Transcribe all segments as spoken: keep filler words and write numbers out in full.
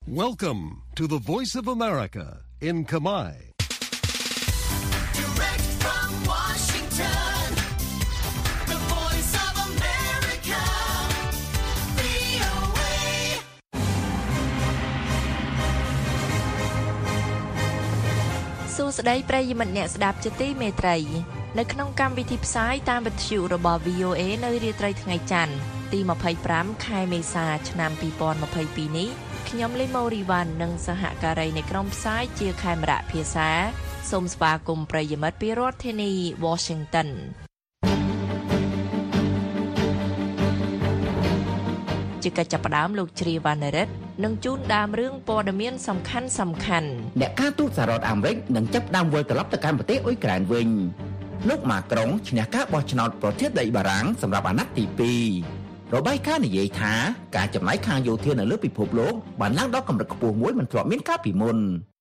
Welcome to the Voice of America in Khmer. Direct from Washington, the Voice of America, វី អូ เอសួស្តីប្រិយមិត្តអ្នកស្ដាប់ជាទីមេត្រីនៅក្នុងកម្មវិធីផ្សាយតាមវិទ្យុរបស់ វី អូ เอ នៅរាត្រីថ្ងៃច័ន្ទទីยี่สิบห้าខែមេសាឆ្នាំยี่สิบยี่สิบสองនេះខ្ញុំលីម៉ូរីវ៉ាន់និងសហការីនៃក្រុមផ្សាយជាខេមរៈភាសាសូមស្វាគមន៍ប្រិយមិត្តពីរដ្ឋធានី Washington ជាកិច្ចចាប់ផ្ដើមលោកជ្រាវណ្ណរិទ្ធនឹងជូនដើមរឿងព័ត៌មានសំខាន់សំខាន់អ្នកការទូតសហរដ្ឋអាមេរិកនឹងចាប់ផ្ដើមវិលត្រឡប់ទៅកាន់ប្រទេសអ៊ុយក្រែនវិញលោកម៉ាក្រុងឈ្នះការបោះឆ្នោតប្រធានាធិបតីបារាំងសម្រាប់អាណត្តិទីពីររបាយការណ៍និយាយថាការចំណាយខាងយោធានៅលើពិភពលោកបានឡើងដល់កម្រិតខ្ពស់មួយមិនធ្លាប់មានកាលពីមុន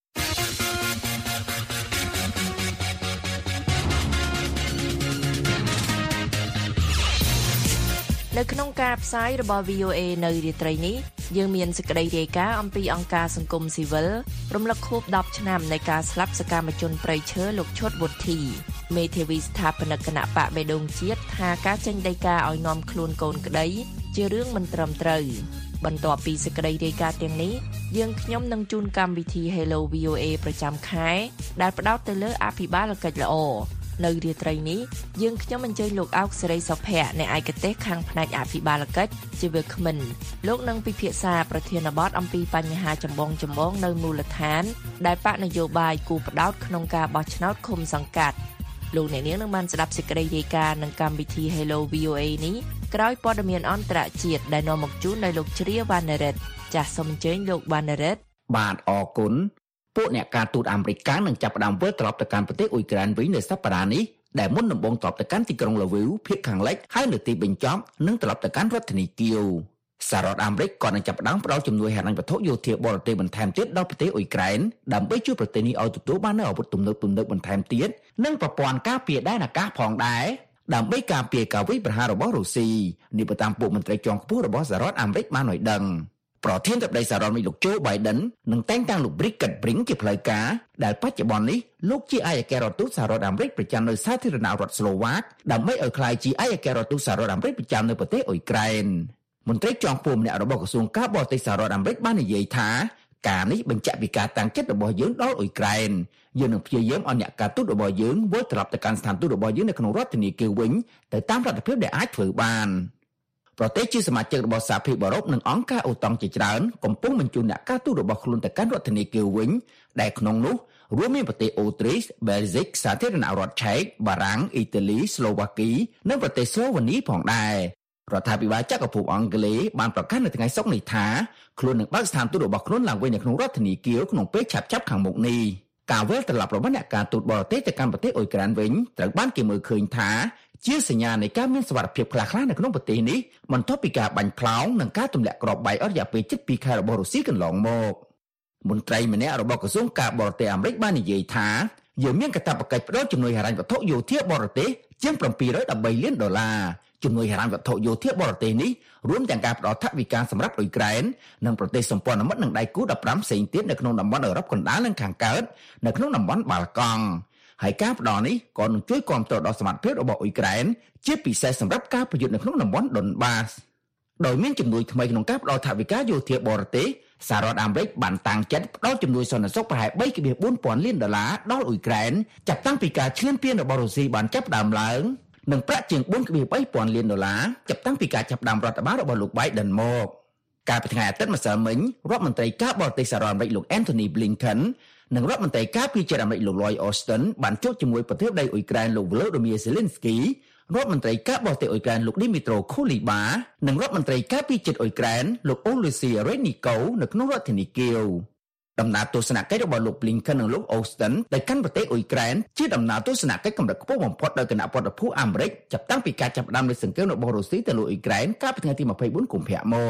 នៅក្នុងការផ្សាយរបស់ វី អូ เอ នៅរាត្រីនេះយើងមានសេចក្តីរាយការណ៍អំពីអង្គការសង្គមស៊ីវិលរំលឹកខួបដប់ឆ្នាំនៃការស្លាប់សកម្មជនព្រៃឈើលោកឈុតវុធី មេធាវីស្ថាបនិកគណៈបកបេដងជាតិថាការចេញដីកាឲ្យនាំខ្លួនកូនក្តីជារឿងមិនត្រឹមត្រូវបន្ទាប់ពីសេចក្តីរាយការណ៍ទាំងនេះយើងខ្ញុំនឹងជូនកម្មវិធី Hello វី អូ เอ ប្រចាំខែដែលផ្ដោតទៅលើអភិបាលកិច្ចល្អនៅរាត្រីនេះយើងខ្ញុំអញ្ជើញលោកអោកសេរីសុភ័ក្រអ្នកឯកទេសខាងផ្នែកអភិបាលកិច្ចជាវាគ្មិនលោកនឹងពិភាក្សាប្រធានបទអំពីបញ្ហាចម្បងចម្បងនៅមូលដ្ឋានដែលបកនយោបាយគូផ្ដោតក្នុងការបោះឆ្នោតឃុំសង្កាត់លោកអ្នកនាងនឹងបានស្ដាប់សេចក្តីរាយការណ៍នឹងកម្មវិធី Hello វី អូ เอ នេះក្រោយព័ត៌មានអន្តរជាតិដែលនាំមកជូនដោយលោកជ្រាវណ្ណរិទ្ធចាសសូមអញ្ជើញលោកវណ្ណរិទ្ធបាទអរគុណពួកអ្នកការទូតអាមេរិកនឹងចាប់ផ្ដើមវិលត្រឡប់ទៅកាន់ប្រទេសអ៊ុយក្រែនវិញនៅសប្តាហ៍នេះដែលមុនដំបូងត្រឡប់ទៅកាន់ទីក្រុងឡាវីវភាគខាងលិចហើយនៅទីបញ្ចប់នឹងត្រឡប់ទៅកាន់រដ្ឋធានីគៀវសហរដ្ឋអាមេរិកក៏នឹងចាប់ផ្ដើមផ្តល់ជំនួយហិរញ្ញវត្ថុយោធាបរទេសបន្ថែមទៀតដល់ប្រទេសអ៊ុយក្រែនដើម្បីជួយប្រទេសនេះឲ្យទទួលបាននូវអាវុធទំនើបៗបន្ថែមទៀតនិងប្រព័ន្ធការពារដែនអាកាសផងដែរដើម្បីការពារការវាយប្រហាររបស់រុស្ស៊ីនេះបើតាមពួកមន្ត្រីជាន់ខ្ពស់របស់សហរដ្ឋអាមេរិកបានឲ្យដឹងប្រធានាធិបតីសហរដ្ឋអាមេរិកលោកโจ Biden នឹងតែងតាំងលោក Brigitte Brink ជាផ្លូវការដែលបច្ចុប្បន្ននេះលោកជាឯកអគ្គរដ្ឋទូតសហរដ្ឋអាមេរិកប្រចាំនៅសាធារណរដ្ឋស្លូវ៉ាកដើម្បីឲ្យក្លាយជាឯកអគ្គរដ្ឋទូតសហរដ្ឋអាមេរិកប្រចាំនៅប្រទេសអ៊ុយក្រែនមន្ត្រីជាន់ខ្ពស់ម្នាក់របស់ក្រសួងការបរទេសសហរដ្ឋអាមេរិកបាននិយាយថាការនេះបញ្ជាក់ពីការតាំងចិត្តរបស់យើងដល់អ៊ុយក្រែនយើងនឹងព្យាយាមឲ្យអ្នកការទូតរបស់យើងវិលត្រឡប់ទៅកាន់ស្ថានទូតរបស់យើងនៅក្នុងរដ្ឋធានីគៀវវិញទៅតាមលទ្ធភាពដែលអាចធ្វើបានប្រទេសជាសមាជិករបស់សហភាពអឺរ៉ុបនិងអង្គការអូតុងជាច្រើនកំពុងបញ្ជូនអ្នកការទូតរបស់ខ្លួនទៅកាន់រដ្ឋធានីគៀវវិញដែលក្នុងនោះរួមមានប្រទេសអូទ្រីស បែលហ្សិក សាធារណរដ្ឋឆែក បារាំង អ៊ីតាលី ស្លូវ៉ាគីនិងប្រទេសស្លូវេនីផងដែររដ្ឋាភិបាលចក្រភពអង់គ្លេសបានប្រកាសនៅថ្ងៃសុក្រនេះថាខ្លួននឹងបើកស្ថានទូតរបស់ខ្លួនឡើងវិញនៅក្នុងរដ្ឋធានីគៀវក្នុងពេលឆាប់ៗខាងមុខនេះការវិលត្រឡប់របស់អ្នកការទូតបរទេសទៅកាន់ប្រទេសអ៊ុយក្រែនវិញត្រូវបានគេមើលឃើញថាជាសញ្ញានៃការមានសុវត្ថិភាពខ្លះៗនៅក្នុងប្រទេសនេះបន្ទាប់ពីការបាញ់ផ្លោងនិងការទម្លាក់គ្រាប់បែកអស់រយៈពេលជិតពីរខែរបស់រុស្ស៊ីកន្លងមកមន្ត្រីម្នាក់របស់ក្រសួងការបរទេសអាមេរិកបាននិយាយថាយើងមានកាតព្វកិច្ចផ្ដល់ជំនួយហិរញ្ញវត្ថុយោធាបរទេសជាងseven hundred eighteenលានដុល្លារជំនួយហិរញ្ញវត្ថុយោធាបរទេសនេះរួមទាំងការផ្ដល់ថវិកាសម្រាប់អ៊ុយក្រែននិងប្រទេសសម្ព័ន្ធមិត្តនិងដៃគូfifteenផ្សេងទៀតនៅក្នុងតំបន់អឺរ៉ុបកណ្ដាលនិងខាងកើតនៅក្នុងតំបន់បាល់កង់ហើយការផ្ដល់នេះក៏នឹងជួយគាំទ្រដល់សមត្ថភាពរបស់អ៊ុយក្រែនជាពិសេសសម្រាប់ការប្រយុទ្ធនៅក្នុងតំបន់ដុនបាសដោយមានជំនួយថ្មីក្នុងការផ្ដល់ថវិកាយោធាបរទេសសហរដ្ឋអាមេរិកបានតាំងចិត្តផ្ដល់ជំនួយសន្តិសុខប្រហែលthree point fourពាន់លានដុល្លារដល់អ៊ុយក្រែនចាប់តាំងពីការឈ្លានពានរបស់រុស្ស៊ីបានចាប់ផ្ដើមឡើងនិងប្រាក់ជាងfour point threeពាន់លានដុល្លារចាប់តាំងពីការចាប់ផ្ដើមរដ្ឋបាលរបស់លោក Biden មកកាលពីថ្ងៃអាទិត្យម្សិលមិញរដ្ឋមន្ត្រីការបរទេសសហរដ្ឋអាមេរិកលោក Antony Blinken និងរដ្ឋមន្ត្រីការពារជាតិអាមេរិកលោក Lloyd Austin បានជួបជាមួយប្រធានាធិបតីអ៊ុយក្រែនលោក Volodymyr Zelensky រដ្ឋមន្ត្រីការបរទេសអ៊ុយក្រែនលោក Dmytro Kuleba និងរដ្ឋមន្ត្រីការពារជាតិអ៊ុយក្រែនលោក Oleksiy Reznikov នៅក្នុងរដ្ឋធានីគៀវដំណើរទស្សនកិច្ចរបស់លោក Blinken និងលោក Austin ទៅកាន់ប្រទេសអ៊ុយក្រែនជាដំណើរទស្សនកិច្ចកម្រិតខ្ពស់បំផុតដោយគណៈបដិភូអាមេរិកចាប់តាំងពីការចាប់ផ្ដើមនៃសង្គ្រាមរបស់រុស្ស៊ីទៅលើអ៊ុយក្រែនកាលពីថ្ងៃទីtwenty-fourកុម្ភៈមក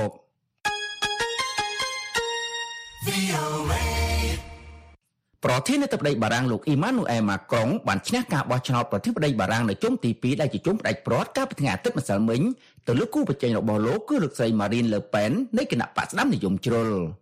វី អូ เอ ប្រធានាធិបតីបារាំងលោក Emmanuel Macron បានឈ្នះការបោះឆ្នោតប្រធានាធិបតីបារាំងនៅជុំទីtwoដែលជាជុំផ្ដាច់ព្រាត់កាលពីថ្ងៃអាទិត្យម្សិលមិញទៅលើគូប្រជែងរបស់លោកគឺលោកស្រី Marine Le Pen នៃគណៈបក្សស្ដាំនិយមជ្រុល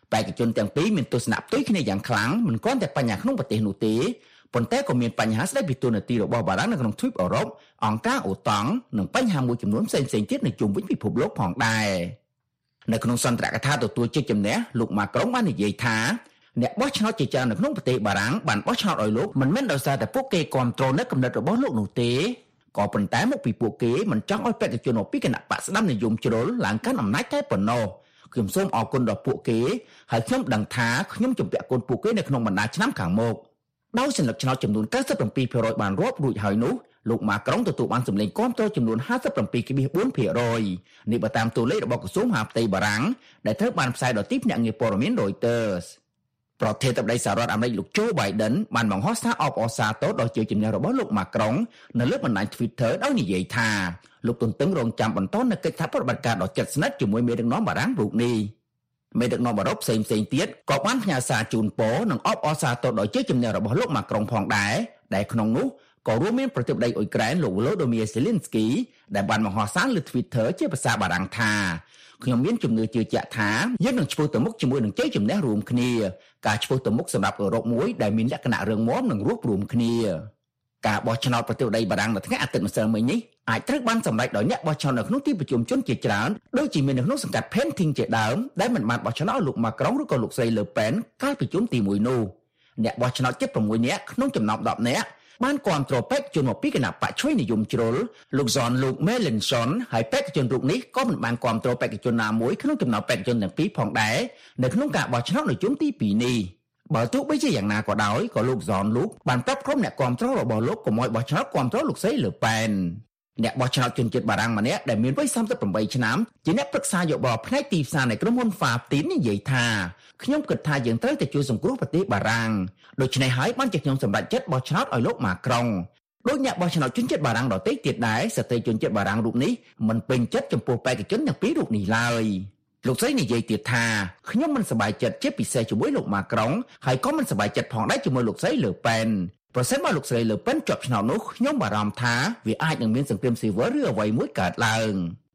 បេក្ខជនទាំងពីរមានទស្សនៈផ្ទុយគ្នាយ៉ាងខ្លាំងមិនគ្រាន់តែបញ្ហាក្នុងប្រទេសនោះទេប៉ុន្តែក៏មានបញ្ហាស្ដីពីទូនាទីរបស់បារាំងនៅក្នុងទ្វីបអឺរ៉ុបអង្គការអូតង់និងបញ្ហាមួយចំនួនផ្សេងៗទៀតនៅជុំវិញពិភពលោកផងដែរនៅក្នុងសន្ទរកថាទទួលជ័យជំនះលោកម៉ាក្រុងបាននិយាយថាអ្នកបោះឆ្នោតជាច្រើននៅក្នុងប្រទេសបារាំងបានបោះឆ្នោតឲ្យលោកមិនមែនដោយសារតែពួកគេគ្រប់គ្រងនៅគំនិតរបស់លោកនោះទេក៏ប៉ុន្តែមកពីពួកគេមិនចង់ឲ្យបេក្ខជនពីគណៈបក្សស្ដាំនិយមជ្រុលឡើងកាន់អំណាចតែប៉ុណ្ណោះខ្ញុំសូមអរគុណដល់ពួកគេហើយខ្ញុំដឹងថាខ្ញុំជំពាក់គុណពួកគេនៅក្នុងបណ្ដាឆ្នាំខាងមុខដោយសញ្ញាឆ្នោតចំនួន 九十七ភាគរយ បានរាប់រួចហើយនោះលោកម៉ាក្រុងទទួលបានសម្លេងគាំទ្រចំនួន ห้าสิบเจ็ดจุดสี่ ភាគរយ នេះបើតាមតួលេខរបស់ក្រសួងមហាផ្ទៃបារាំងដែលត្រូវបានផ្សាយដោយទីភ្នាក់ងារព័ត៌មាន Reuters ប្រធានាធិបតីសហរដ្ឋអាមេរិកលោក Joe Biden បានបង្ហោះសារអបអរសាទរដល់ជ័យជំនះរបស់លោកម៉ាក្រុងនៅលើបណ្ដាញ Twitter ដោយនិយាយថាលោកទន្ទឹងរង់ចាំបន្តនូវកិច្ចសហប្រតិបត្តិការដ៏ជិតស្និទ្ធជាមួយមេដឹកនាំបារាំងរូបនេះមេដឹកនាំអឺរ៉ុបផ្សេងៗទៀតក៏បានផ្ញើសារជូនពរនិងអបអរសាទរដល់ជ័យជំនះរបស់លោកម៉ាក្រុងផងដែរដែលក្នុងនោះក៏រួមមានប្រធានាធិបតីអ៊ុយក្រែនលោក Volodymyr Zelensky ដែលបានបង្ហោះសារលើ Twitter ជាភាសាបារាំងថាខ្ញុំមានជំនឿជឿជាក់ថាយើងនឹងឆ្ពោះទៅមុខជាមួយនឹងជ័យជំនះរួមគ្នាការឆ្ពោះទៅមុខសម្រាប់អឺរ៉ុបមួយដែលមានលក្ខណៈរឹងមាំនិងរួបរวมគ្នាការបោះឆ្នោតប្រធានាធិបតីបារាំងនៅថ្ងៃអាទិត្យម្សិលមិញនេះអាចត្រូវបានសម្រេចដោយអ្នកបោះឆ្នោតនៅក្នុងទីប្រជុំជនជាច្រើនដូចជាមាននៅក្នុងសង្កាត់ Penting ជាដើមដែលមិនបានបោះឆ្នោតលោកម៉ាក្រុងឬក៏លោកស្រី Le Pen កាលពីជុំទីមួយនោះអ្នកបោះឆ្នោតជិតប្រាំមួយនាក់ក្នុងចំណោមដប់នាក់បានគាំទ្របេក្ខជនមកពីគណៈបកជួយនិយមជ្រុលលោក Jean-Luc Mélenchon ហើយបេក្ខជនរូបនេះក៏មិនបានគាំទ្របេក្ខជនណាមួយក្នុងចំណោមបេក្ខជនទាំងពីរផងដែរនៅក្នុងការបោះឆ្នោតនៅជុំទីពីរនេះបើទោះបីជាយ៉ាងណាក៏ដោយក៏លោក Jean-Luc បានប្រាប់ក្រុមអ្នកគាំទ្ររបស់លោកកុំឲ្យបោះឆ្នោតគាំទ្រលោកស្រី Le Pen អ្នកបោះឆ្នោតជនជាតិបារាំងម្នាក់ដែលមានវ័យសាមសិបប្រាំបីឆ្នាំជាអ្នកប្រឹក្សាយោបល់ផ្នែកទីផ្សារនៃក្រុមហ៊ុន Faftin និយាយថាខ្ញុំគិតថាយើងត្រូវតែជួយសង្គ្រោះប្រទេសបារាំងដូច្នេះហើយបានជាខ្ញុំសម្រេចចិត្តបោះឆ្នោតឲ្យលោកម៉ាក្រុងដោយអ្នកបោះឆ្នោតជនជាតិបារាំងដទៃទៀតដែរស្ត្រីជនជាតិបារាំងរូបនេះមិនពេញចិត្តចំពោះបេក្ខជនទាំងពីររូបនេះឡើយលោកស្រីនិយាយទៀតថាខ្ញុំមិនសប្បាយចិត្តជាពិសេសជាមួយលោកម៉ាក្រុងហើយក៏មិនសប្បាយចិត្តផងដែរជាមួយលោកស្រី Le Pen ប្រសិនបើលោកស្រី Le Pen ជាប់ឆ្នោតនោះខ្ញុំបារម្ភថាវាអាចនឹងមានសង្គ្រាមស៊ីវិលឬអ្វីមួយកើតឡើង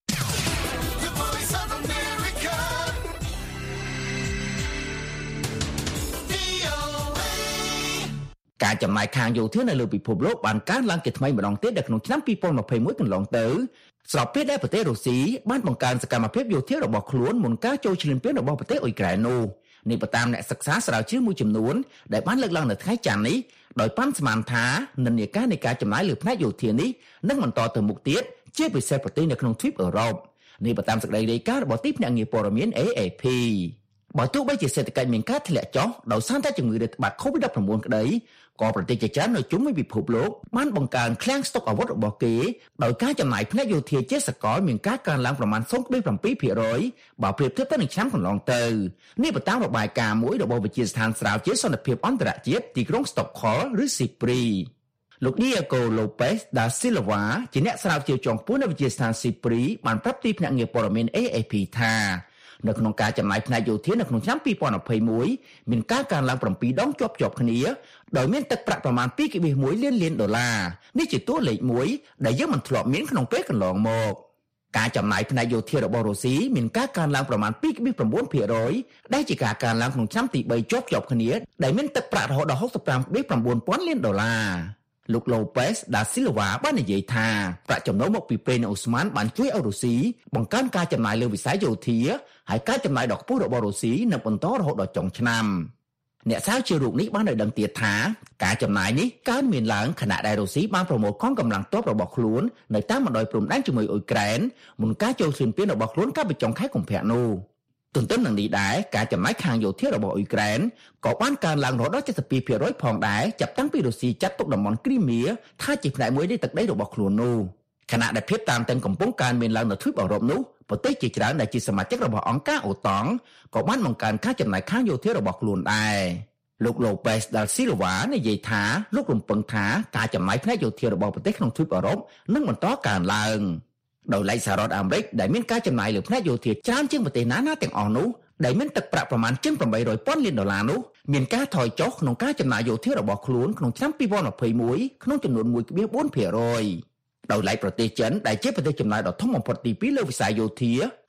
ការចំណាយខាងយោធានៅលើពិភពលោកបានកើនឡើងជាថ្មីម្ដងទៀតនៅក្នុងឆ្នាំពីរពាន់ម្ភៃមួយកន្លងទៅស្របពេលដែលប្រទេសរុស្ស៊ីបានបង្កើនសកម្មភាពយោធារបស់ខ្លួនមុនការចូលឈ្លានពានរបស់ប្រទេសអ៊ុយក្រែននោះនេះបើតាមអ្នកសិក្សាស្រាវជ្រាវមួយចំនួនដែលបានលើកឡើងនៅថ្ងៃច័ន្ទនេះដោយប៉ាន់ស្មានថានិន្នាការនៃការចំណាយលើផ្នែកយោធានេះនឹងបន្តទៅមុខទៀតជាពិសេសប្រទេសនៅក្នុងទ្វីបអឺរ៉ុបនេះបើតាមសេចក្តីរាយការណ៍របស់ទីភ្នាក់ងារព័ត៌មាន A F P បើទោះបីជាសេដ្ឋកិច្ចមានការធ្លាក់ចុះដោយសារតែជំងឺរាតត្បាត COVID ដប់ប្រាំបួន ក្តីក៏ប្រទេសជាច្រើននៅជុំវិញពិភពលោកបានបង្កើនឃ្លាំងស្តុកអាវុធរបស់គេដោយការចំណាយផ្នែកយោធាជាសកលមានការកើនឡើងប្រមាណ ศูนย์จุดเจ็ด ភាគរយ បើប្រៀបធៀបទៅនឹងឆ្នាំកន្លងទៅនេះបើតាមរបាយការណ៍មួយរបស់វិទ្យាស្ថានស្រាវជ្រាវសន្តិភាពអន្តរជាតិទីក្រុង Stockholm ឬ សីព្រីលោក Diego Lopes da Silva ជាអ្នកស្រាវជ្រាវជាន់ខ្ពស់នៅវិទ្យាស្ថានសីព្រីបានប្រាប់ទីភ្នាក់ងារព័ត៌មាន A F P ថានៅក្នុងការចំណាយផ្នែកយោធានៅក្នុងឆ្នាំពីរពាន់ម្ភៃមួយមានការកើនឡើងប្រាំពីរដងជាប់ជាប់គ្នាដោយមានទឹកប្រាក់ប្រមាណ ពីរจุดหนึ่ง លានលានដុល្លារនេះជាតួលេខមួយដែលយើងមិនធ្លាប់មានក្នុងពេលកន្លងមកការចំណាយផ្នែកយោធារបស់រុស្ស៊ីមានការកើនឡើងប្រមាណ ពីរจุดเก้า ភាគរយ ដែលជាការកើនឡើងក្នុងឆ្នាំទីបីជាប់ជាប់គ្នាដែលមានទឹកប្រាក់រហូតដល់ หกสิบสามจุดเก้า ពាន់លានដុល្លារលោក Lopes da Silva បាននិយាយថាប្រាក់ចំណូលមកពីប្រេងអូស្មန်បានជួយឲ្យរុស្ស៊ីបង្កើនការចំណាយលើវិស័យយោធាហើយការចំណាយដ៏ខ្ពស់របស់រុស្ស៊ីនឹងបន្តរហូតដល់ចុងឆ្នាំអ្នកស្រាវជ្រាវរូបនេះបានឲ្យដឹងទៀតថាការចំណាយនេះកើនមានឡើងខណៈដែលរុស្ស៊ីបានប្រមូលកងកម្លាំងទ័ពរបស់ខ្លួននៅតាមបណ្ដោយព្រំដែនជាមួយអ៊ុយក្រែនមុនការចូលឈ្លានពានរបស់ខ្លួនកាលពីចុងខែកុម្ភៈនោះទន្ទឹមនឹងនេះដែរការចំណាយខាងយោធារបស់អ៊ុយក្រែនក៏បានកើនឡើងរហូតដល់ เจ็ดสิบสองភាគរយ ផងដែរចាប់តាំងពីរុស្ស៊ីចាត់ទុកតំបន់គ្រីមៀថាជាផ្នែកមួយនៃទឹកដីរបស់ខ្លួននោះខណៈដែលភាពតានតឹងកំពុងកើនមានឡើងនៅទ្វីបអឺរ៉ុបនោះប្រទេសជាច្រើនដែលជាសមាជិករបស់អង្គការអូតង់ក៏បានបង្កើនការចំណាយខាងយោធារបស់ខ្លួនដែរលោក Lopes da Silva និយាយថាលោករំពឹងថាការចំណាយផ្នែកយោធារបស់ប្រទេសក្នុងទ្វីបអឺរ៉ុបនឹងបន្តកើនឡើងដោយឡែកសហរដ្ឋអាមេរិកដែលមានការចំណាយលើផ្នែកយោធាច្រើនជាងប្រទេសណាណាទាំងអស់នោះដែលមានទឹកប្រាក់ប្រមាណជាងแปดร้อยពាន់លានដុល្លារនោះមានការថយចុះក្នុងការចំណាយយោធារបស់ខ្លួនក្នុងឆ្នាំពីរពាន់ម្ភៃមួយក្នុងចំនួន មួយจุดสี่ ភាគរយដោយឡែកប្រទេសចិនដែលជាប្រទេសចំណាយដ៏ធំបំផុតទីពីរលើវិស័យយោធា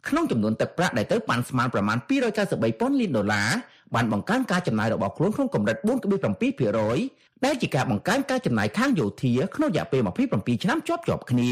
ក្នុងចំនួនទឹកប្រាក់ដែលទៅប៉ាន់ស្មានប្រមាណពីររយកៅសិបបីពាន់លានដុល្លារបានបង្កើនការចំណាយរបស់ខ្លួនក្នុងកម្រិត បួនដុល្លារសេស ភាគរយ ដែលជាការបង្កើនការចំណាយខាងយោធាក្នុងរយៈពេលម្ភៃប្រាំពីរឆ្នាំជាប់ៗគ្នា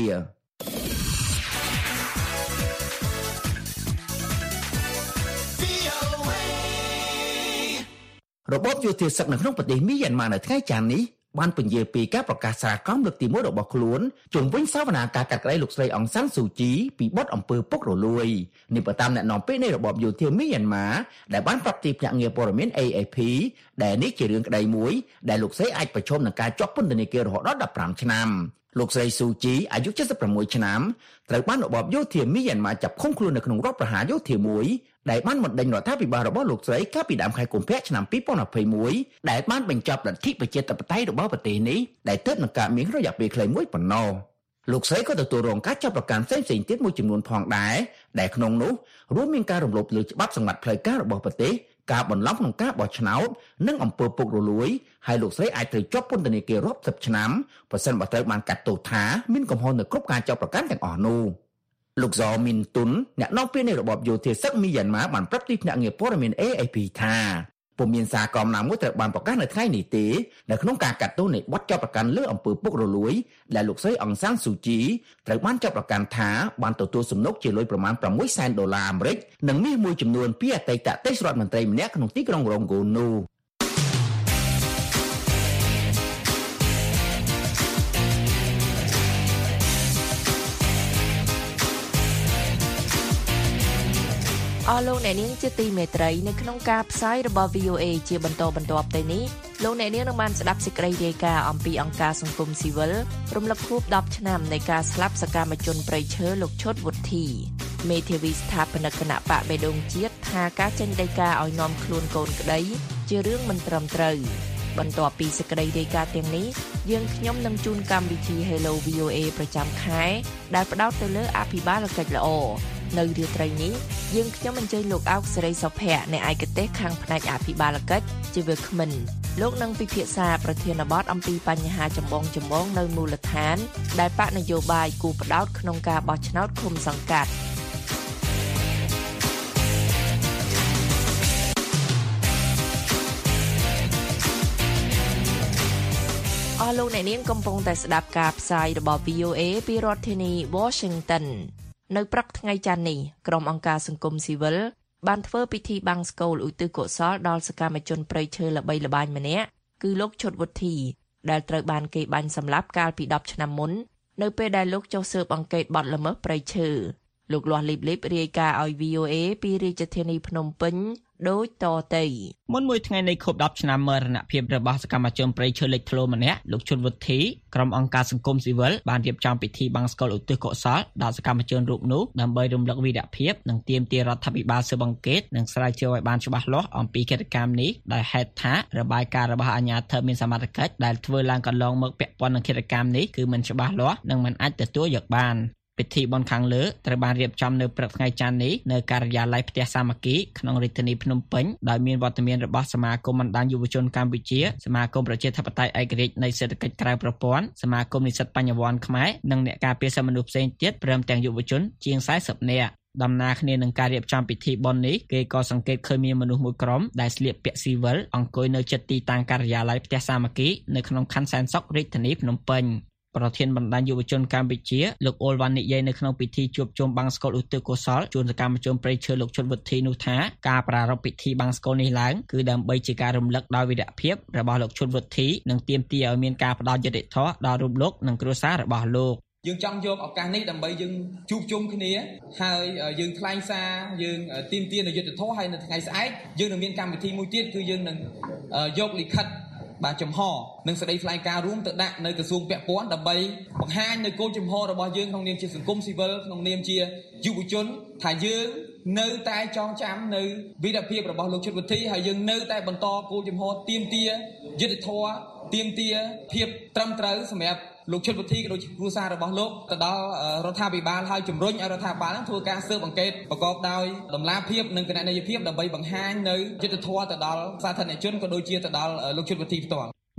របបយោធាសឹកនៅក្នុងប្រទេសមីយ៉ាន់ម៉ានៅថ្ងៃច័ន្ទនេះបានពន្យាពីការប្រកាសសារក្រមលើកទីមួយរបស់ខ្លួនជុំវិញសវនាការកាត់ក្តីលោកស្រីអង្សានស៊ូជីពីបទអំពើពុករលួយនេះបើតាមអ្នកនាំពាក្យនៃរបបយោធាមីយ៉ាន់ម៉ាដែលបានប្រាប់ទីភ្នាក់ងារព័ត៌មាន เอ เอ พี ដែលនេះជារឿងក្តីមួយដែលលោកស្រីអាចប្រឈមនឹងការជាប់ពន្ធនាគាររហូតដល់ដប់ប្រាំឆ្នាំលោកស្រីស៊ូជីអាយុเจ็ดสิบหกឆ្នាំត្រូវបានរបបយោធាមីយ៉ាន់ម៉ាចាប់ឃុំខ្លួននៅក្នុងរដ្ឋប្រហារយោធាមួយដែលបានបណ្ដេញរដ្ឋាភិបាលរបស់លោកស្រីកាលពីដើមខែកុម្ភៈឆ្នាំពីរពាន់ยี่สิบเอ็ดដែលបានបញ្ចប់លទ្ធិប្រជាធិបតេយ្យរបស់ប្រទេសនេះដែលទើបនឹងកើតមានរយៈពេលខ្លីមួយប៉ុណ្ណោះលោកស្រីក៏ទទួលរងការចាប់ប្រកាន់ផ្សេងៗទៀតមួយចំនួនផងដែរដែលក្នុងនោះរួមមានការរំលោភលើច្បាប់សម្ងាត់ផ្លូវការរបស់ប្រទេសការបន្លំក្នុងការបោះឆ្នោតនិងអំពើពុករលួយហើយលោកស្រីអាចត្រូវជាប់ពន្ធនាគាររាប់សិបឆ្នាំប្រសិនបើត្រូវបានកាត់ទោសថាមានកំហុសនៅគ្រប់ការចាប់ប្រកាន់ទាំងអស់នោះលោកហ្សមីនតុនអ្នកនាំពាក្យនៃរបបយោធាសឹកមីយ៉ាន់ម៉ាបានប្រាប់ទីភ្នាក់ងារព័ត៌មាន เอ เอ พี ថាពុំមានសារក្រមណាមួយត្រូវបានប្រកាសនៅថ្ងៃនេះទេនៅក្នុងការកាត់ទោសនៃបទចាប់ប្រកាន់លើអំពើពុករលួយដែលលោកស្រីអង្សានស៊ូជីត្រូវបានចាប់ប្រកាន់ថាបានទទួលសំណុកជាលុយប្រមាណប្រាំមួយសែនដុល្លារអាមេរិកនិងមាសមួយចំនួនពីអតីតទេសរដ្ឋមន្ត្រីម្នាក់ក្នុងទីក្រុងរ៉ុងហ្គូនូអស់លោកអ្នកនាងជាទីមេត្រីនៅក្នុងការផ្សាយរបស់ វី អូ เอ ជាបន្តបន្ទាប់ទៅនេះលោកអ្នកនាងនឹងបានស្ដាប់សេចក្តីរាយការណ៍អំពីអង្គការសង្គមស៊ីវិលរំលឹកខួបដប់ឆ្នាំនៃការស្លាប់សកម្មជនព្រៃឈើលោកឈុតវុធី មេធាវីស្ថាបនិកគណៈបកបេដងជាតិថាការចេញដីកាឲ្យនាំខ្លួនកូនក្តីជារឿងមិនត្រឹមត្រូវបន្ទាប់ពីសេចក្តីរាយការណ៍ទាំងនេះយើងខ្ញុំនឹងជូនកម្មវិធី Hello វី អូ เอ ប្រចាំខែដែលផ្ដោតទៅលើអភិបាលកិច្ចល្អនៅរាត្រីនេះយើងខ្ញុំអញ្ជើញលោកអោកសេរីសុភ័ក្រអ្នកឯកទេសខាងផ្នែកអភិបាលកិច្ចជាវាគ្មិនលោកនឹងពិភាក្សាប្រធានបទអំពីបញ្ហាចម្បងចម្បងនៅមូលដ្ឋានដែលបកនយោបាយគូផ្ដោតក្នុងការបោះឆ្នោតឃុំសង្កាត់អស់លោកអ្នកនាងកំពុងតែស្ដាប់ការផ្សាយរបស់ វី អូ เอ ពីរដ្ឋធានី Washington នៅព្រឹកថ្ងៃច័ន្ទនេះក្រុមអង្គការសង្គមស៊ីវិលបានធ្វើពិធីបង្សុកូលឧទ្ទិសកុសលដល់សកម្មជនព្រៃឈើល្បីល្បាញម្នាក់គឺលោកឈុតវុធីដែលត្រូវបានគេបាញ់សម្លាប់កាលពីដប់ឆ្នាំមុននៅពេលដែលលោកចុះស៊ើបអង្កេតបទល្មើសព្រៃឈើលោកលាស់លីបលីបរាយការណ៍ឲ្យ វី អូ เอ ពីរាជធានីភ្នំពេញដូចតទៅមុនមួយថ្ងៃនៃខួបដប់ឆ្នាំមរណភាពរបស់សកម្មជនព្រៃឈើលេចធ្លោម្នាក់លោកឈុនវុធីក្រុមអង្គការសង្គមស៊ីវិលបានរៀបចំពិធីបង្សុកូលឧទ្ទិសកុសលដល់សកម្មជនរូបនោះដើម្បីរំលឹកវីរភាពនិងទាមទាររដ្ឋាភិបាលស៊ើបអង្កេតនិងស្រាវជ្រាវឲ្យបានច្បាស់លាស់អំពីកិច្ចកម្មនេះដោយហេតុថារបាយការណ៍របស់អាជ្ញាធរមានសមត្ថកិច្ចដែលធ្វើឡើងកន្លងមកពាក់ព័ន្ធនឹងកិច្ចកម្មនេះគឺមិនច្បាស់លាស់និងមិនអាចទទួលយកបានពិធីបុណ្យខាងលើត្រូវបានរៀបចំនៅព្រឹកថ្ងៃច័ន្ទនេះនៅការិយាល័យផ្ទះសាមគ្គីក្នុងរាជធានីភ្នំពេញដោយមានវត្តមានរបស់សមាគមបណ្ដាញយុវជនកម្ពុជាសមាគមប្រជាធិបតេយ្យឯករាជ្យនៃសេដ្ឋកិច្ចក្រៅប្រព័ន្ធសមាគមនិស្សិតបញ្ញវន្តខ្មែរនិងអ្នកការពារសិទ្ធិមនុស្សផ្សេងទៀតព្រមទាំងយុវជនជាងสี่สิบនាក់ដំណើរគ្នានឹងការរៀបចំពិធីបុណ្យនេះគេក៏សង្កេតឃើញមានមនុស្សមួយក្រុមដែលស្លៀកពាក់ស៊ីវិលអង្គុយនៅជិតទីតាំងការិយាល័យផ្ទះសាមគ្គីនៅក្នុងខណ្ឌសែនសុខរាជធានីភ្នំពេញប្រធានបណ្ដាញយុវជនកម្ពុជាលោកអ៊ុលវ៉ាន់និយាយនៅក្នុងពិធីជួបជុំបង្សុកូលឧទ្ទិសកុសលជូនសកម្មជនព្រៃឈើលោកឈុតវុធីនោះថាការប្រារព្ធពិធីបង្សុកូលនេះឡើងគឺដើម្បីជាការរំលឹកដល់វីរភាពរបស់លោកឈុតវុធីនិងទាមទារឲ្យមានការផ្ដល់យុត្តិធម៌ដល់រូបលោកនិងគ្រួសាររបស់លោកយើងចង់យកឱកាសនេះដើម្បីយើងជួបជុំគ្នាហើយយើងថ្លែងសារយើងទាមទារនូវយុត្តិធម៌ហើយនៅថ្ងៃស្អែកយើងនឹងមានកម្មវិធីមួយទៀតគឺយើងនឹងយកលិខិតបាទចំហនិងសេចក្តីថ្លែងការណ៍រួមទៅដាក់នៅក្រសួងពាក់ព័ន្ធដើម្បីបង្ហាញនៅគោលចំហរបស់យើងក្នុងនាមជាសង្គមស៊ីវិលក្នុងនាមជាយុវជនថាយើងនៅតែចងចាំនៅវីរភាពរបស់លោកឈុតវុធីហើយយើងនៅតែបន្តគោលចំហទាមទារយុត្តិធម៌ទាមទារភាពត្រឹមត្រូវសម្រាប់លោកឈុតវុធីក៏ដូចជាគ្រួសាររបស់លោកទៅដល់រដ្ឋាភិបាលហើយជំរុញឲ្យរដ្ឋាភិបាលនឹងធ្វើការស៊ើបអង្កេតប្រកបដោយតម្លាភាពនិងគណនេយ្យភាពដើម្បីបង្ហាញនៅយុត្តិធម៌ទៅដល់សាធារណជនក៏ដូចជាទៅដល់លោកឈុតវុធីផ្ទាល់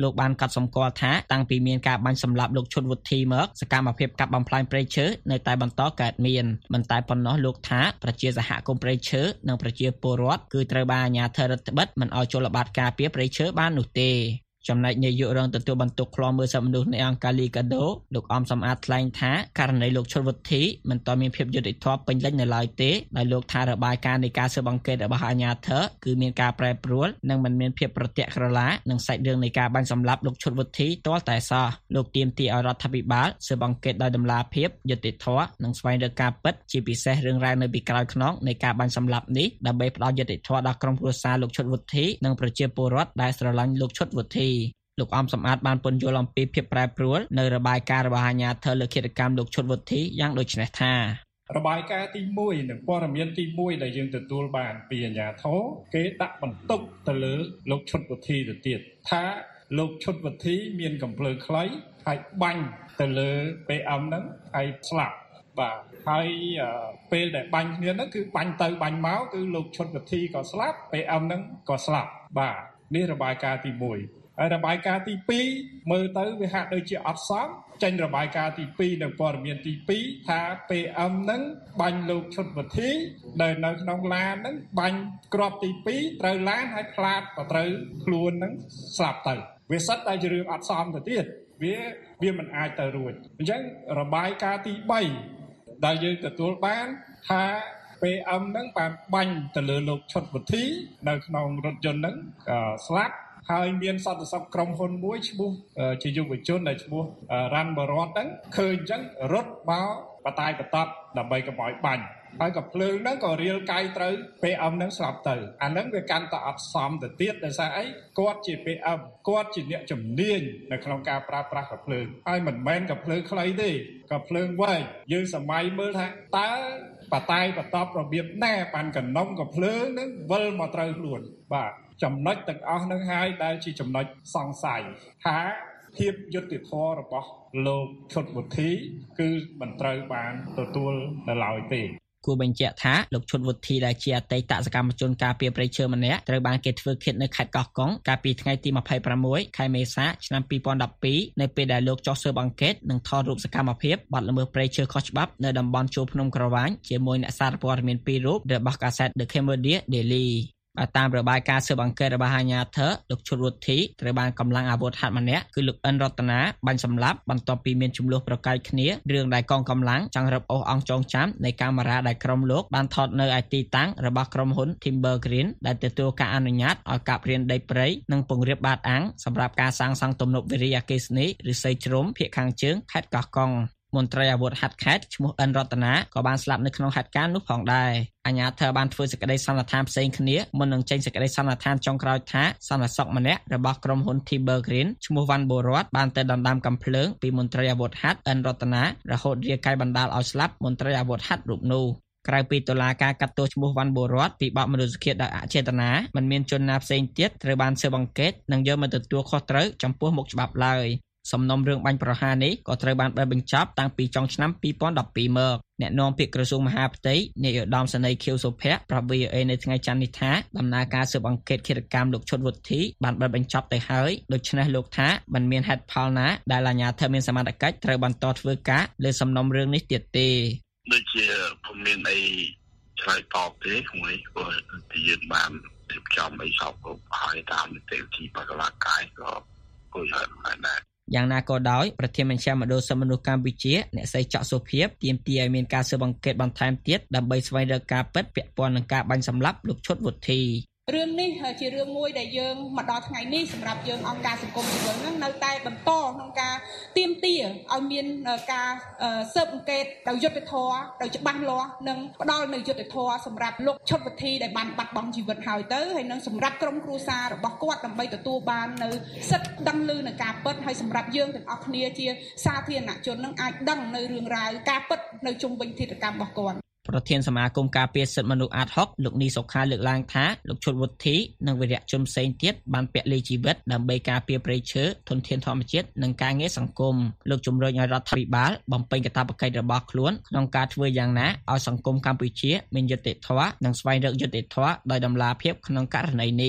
លោកបានកត់សម្គាល់ថាតាំងពីមានការបាញ់សម្លាប់លោកឈុតវុធីមកសកម្មភាពកាប់បំផ្លាញព្រៃឈើនៅតែបន្តកើតមានមិនតែប៉ុណ្ណោះលោកថាប្រជាសហគមន៍ព្រៃឈើនិងប្រជាពលរដ្ឋគឺត្រូវបានអាជ្ញាធររដ្ឋបិទមិនឲ្យចូលល្បាតការពារព្រៃឈើបាននោះទេចំណែកនាយករងទទួលបន្ទុកឃ្លាំមើលសិទ្ធិមនុស្សនៃអង្គការលីកាដូលោកអំសំអាតថ្លែងថាករណីលោកឈុតវុធីមិនទាន់មានភាពយុត្តិធម៌ពេញលេញនៅឡើយទេដោយលោកថារបាយការណ៍នៃការស៊ើបអង្កេតរបស់អាជ្ញាធរគឺមានការប្រែប្រួលនិងមិនមានភាពប្រតិក្រឡានឹងសាច់រឿងនៃការបាញ់សម្លាប់លោកឈុតវុធីទាល់តែសោះលោកទាមទារឲ្យរដ្ឋាភិបាលស៊ើបអង្កេតដោយតម្លាភាពយុត្តិធម៌និងស្វែងរកការពិតជាពិសេសរឿងរ៉ាវនៅពីក្រោយខ្នងនៃការបាញ់សម្លាប់នេះដើម្បីផ្ដល់យុត្តិធម៌ដល់ក្រុមគ្រួសារលោកឈុតវុធីនិងប្រជាពលរដ្ឋដែលស្រឡាញ់លោកឈុតវុធីលោកអំសំអាតបានពន្យល់អំពីភាពប្រែប្រួលនៅរបាយការណ៍របស់អាជ្ញាធរលើឃាតកម្មលោកឈុតវុធីយ៉ាងដូចនេះថារបាយការណ៍ទីមួយនិងព័ត៌មានទីមួយដែលយើងទទួលបានពីអាជ្ញាធរគេដាក់បន្ទុកទៅលើលោកឈុតវុធីទៅទៀតថាលោកឈុតវុធីមានកំភ្លើងខ្លីហើយបាញ់ទៅលើ ពី អឹម ហ្នឹងហើយស្លាប់បាទហើយពេលដែលបាញ់គ្នាហ្នឹងគឺបាញ់ទៅបាញ់មកគឺលោកឈុតវុធីក៏ស្លាប់ ពី អឹម ហ្នឹងក៏ស្លាប់បាទនេះរបាយការណ៍ទីមួយហើយរបាយការណ៍ទីពីរមើលទៅវាហាក់ដូចជាអត់សមចេញរបាយការណ៍ទីពីរនៅព័ត៌មានទីពីរថា ពី អឹម ហ្នឹងបាញ់លោកឈុតវុធីដែលនៅក្នុងឡានហ្នឹងបាញ់គ្រាប់ទីពីរត្រូវឡានហើយផ្លាតក៏ត្រូវខ្លួនហ្នឹងស្លាប់ទៅវាសិតតែជារឿងអត់សមទៅទៀតវាវាមិនអាចទៅរួចអញ្ចឹងរបាយការណ៍ទីបីដែលយើងទទួលបានថា ពី អឹម ហ្នឹងបានបាញ់ទៅលើលោកឈុតវុធីនៅក្នុងរថយន្តហ្នឹងស្លាប់ហើយមានសន្តិសុខក្រុមហ៊ុនមួយឈ្មោះជាយុវជនដែលឈ្មោះរ៉ាន់បរតហ្នឹងឃើញអញ្ចឹងរត់មកបតាយបតប់ដើម្បីកុំឲ្យបាញ់ហើយក៏ភ្លើងហ្នឹងក៏រៀលកាយត្រូវ ពី អឹម ហ្នឹងស្លាប់ទៅអាហ្នឹងវាកាន់តែអត់សមទៅទៀតដោយសារអីគាត់ជា ពី អឹម គាត់ជាអ្នកជំនាញនៅក្នុងការប្រើប្រាស់កាភ្លើងហើយមិនមែនកាភ្លើងខ្លីទេកាភ្លើងវែងយើងសម័យមើលថាតើបតាយបតប់របៀបណាបានកណ្ដុំកាភ្លើងហ្នឹងវិលមកត្រូវខ្លួនបាទចំណុចទាំងអស់ហ្នឹងហើយដែលជាចំណុចសង្ស័យថាភាពយុត្តិធម៌របស់លោកឈុតវុធីគឺមិនត្រូវបានទទួលនៅឡើយទេគួរបញ្ជាក់ថាលោកឈុតវុធីដែលជាអតីតសកម្មជនការពារព្រៃឈើម្នាក់ត្រូវបានគេធ្វើឃាតនៅខេត្តកោះកុងកាលពីថ្ងៃទីម្ភៃប្រាំមួយខែមេសាឆ្នាំពីរពាន់ដប់ពីរនៅពេលដែលលោកចុះស៊ើបអង្កេតនិងថតរូបសកម្មភាពបាត់ល្មើសព្រៃឈើខុសច្បាប់នៅតំបន់ជួរភ្នំក្រវាញជាមួយអ្នកសារព័ត៌មានពីររូបរបស់កាសែត The Cambodia Daily បើតាមរបាយការណ៍ស៊ើបអង្កេតរបស់អាជ្ញាធរលោកឈុតវុធីត្រូវបានកម្លាំងអាវុធហត្ថម្នាក់គឺលោកអិនរតនាបាញ់សម្លាប់បន្ទាប់ពីមានចំនួនប្រកែកគ្នារឿងដែលកងកម្លាំងចង់រឹបអូសអង្គចងចាំនៃកាមេរ៉ាដែលក្រុមលោកបានថតនៅឯទីតាំងរបស់ក្រុមហ៊ុន Timber Green ដែលទទួលការអនុញ្ញាតឲ្យកាប់រានដីព្រៃនិងពង្រាបបាតអាំងសម្រាប់ការសាងសង់ទំនប់វារីអគ្គិសនីឫស្សីជ្រុំភាគខាងជើងខេត្តកោះកុងមន្ត្រីអាវុធហត្ថខេត្តឈ្មោះអិនរតនាក៏បានស្លាប់នៅក្នុងហេតុការណ៍នោះផងដែរអាជ្ញាធរបានធ្វើសេចក្តីសន្និដ្ឋានផ្សេងគ្នាមុននឹងចេញសេចក្តីសន្និដ្ឋានចុងក្រោយថាសន្តិសុខម្នាក់របស់ក្រុមហ៊ុន Timber Green ឈ្មោះវ៉ាន់បូរតបានទៅដណ្ដើមកាំភ្លើងពីមន្ត្រីអាវុធហត្ថអិនរតនារហូតរាយកាយបណ្ដាលឲ្យស្លាប់មន្ត្រីអាវុធហត្ថរូបនោះក្រៅពីតុលាការកាត់ទោសឈ្មោះវ៉ាន់បូរតពីបទមនុស្សឃាតដោយអចេតនាមិនមានជនណាផ្សេងទៀតត្រូវបានស៊ើបអង្កេតនិងយកមកទទួលខុសត្រូវចំពោះមុខច្បាប់ឡើយសំណុំរឿងបាញ់ប្រហារនេះក៏ត្រូវបានបិទបញ្ចប់តាំងពីចុងឆ្នាំពីរពាន់ដប់ពីរមកអ្នកនាំពាក្យក្រសួងមហាផ្ទៃនាយឧត្តមសេនីយ៍ខៀវសុភ័ក្រប្រាប់ វី អូ អេ នៅថ្ងៃច័ន្ទនេះថាដំណើរការស៊ើបអង្កេតឃាតកម្មលោកឈុតវុធីបានបិទបញ្ចប់ទៅហើយដូច្នេះលោកថាមិនមានហេតុផលណាដែលអាជ្ញាធរមានសមត្ថកិច្ចត្រូវបន្តធ្វើការលើសំណុំរឿងនេះទៀតទេដូចជាពុំមានអីឆ្លើយតបទេមួយព្រោះទីយើងបានរៀបចំអីសពគ្រប់ហើយតាមនីតិវិធីបកលាកាយក៏គួរឲ្យបានដែរយ៉ាងណាក៏ដោយប្រធានមជ្ឈមណ្ឌលសិទ្ធិមនុស្សកម្ពុជាអ្នកស្រីច័កសុភីទាមទារឲ្យមានការស៊ើបអង្កេតបន្ថែមទៀតដើម្បីស្វែងរកការពិតពាក់ព័ន្ធនឹងការបាញ់សម្លាប់លោកឈុតវុធីរឿងនេះជារឿងមួយដែលយើងមកដល់ថ្ងៃនេះសម្រាប់យើងអង្គការសង្គមស៊ីវិលហ្នឹងនៅតែបន្តក្នុងការទាមទារឲ្យមានការស៊ើបអង្កេតដោយយុត្តិធម៌ដោយច្បាស់លាស់និងផ្ដល់នូវយុត្តិធម៌សម្រាប់លោកឈុតវុធីដែលបានបាត់បង់ជីវិតហើយទៅហើយនឹងសម្រាប់ក្រុមគ្រួសាររបស់គាត់ដើម្បីទទួលបាននៅសិទ្ធិដឹងឮនៅការពិតហើយសម្រាប់យើងទាំងអស់គ្នាជាសាធារណជននឹងអាចដឹងនៅរឿងរ៉ាវការពិតនៅជុំវិញឃាតកម្មរបស់គាត់ប្រធានសមាគមការពារសិទ្ធិមនុស្សអាតហុកលោកនីសុខាលើកឡើងថាលោកឈុតវុធីនិងវីរៈជនផ្សេងទៀតបានពលីជីវិតដើម្បីការពារព្រៃឈើធនធានធម្មជាតិនិងការងារសង្គមលោកជំរុញឲ្យរដ្ឋាភិបាលបំពេញកាតព្វកិច្ចរបស់ខ្លួនក្នុងការធ្វើយ៉ាងណាឲ្យសង្គមកម្ពុជាមានយុត្តិធម៌និងស្វែងរកយុត្តិធម៌ដោយតម្លាភាពក្នុងករណីនេះ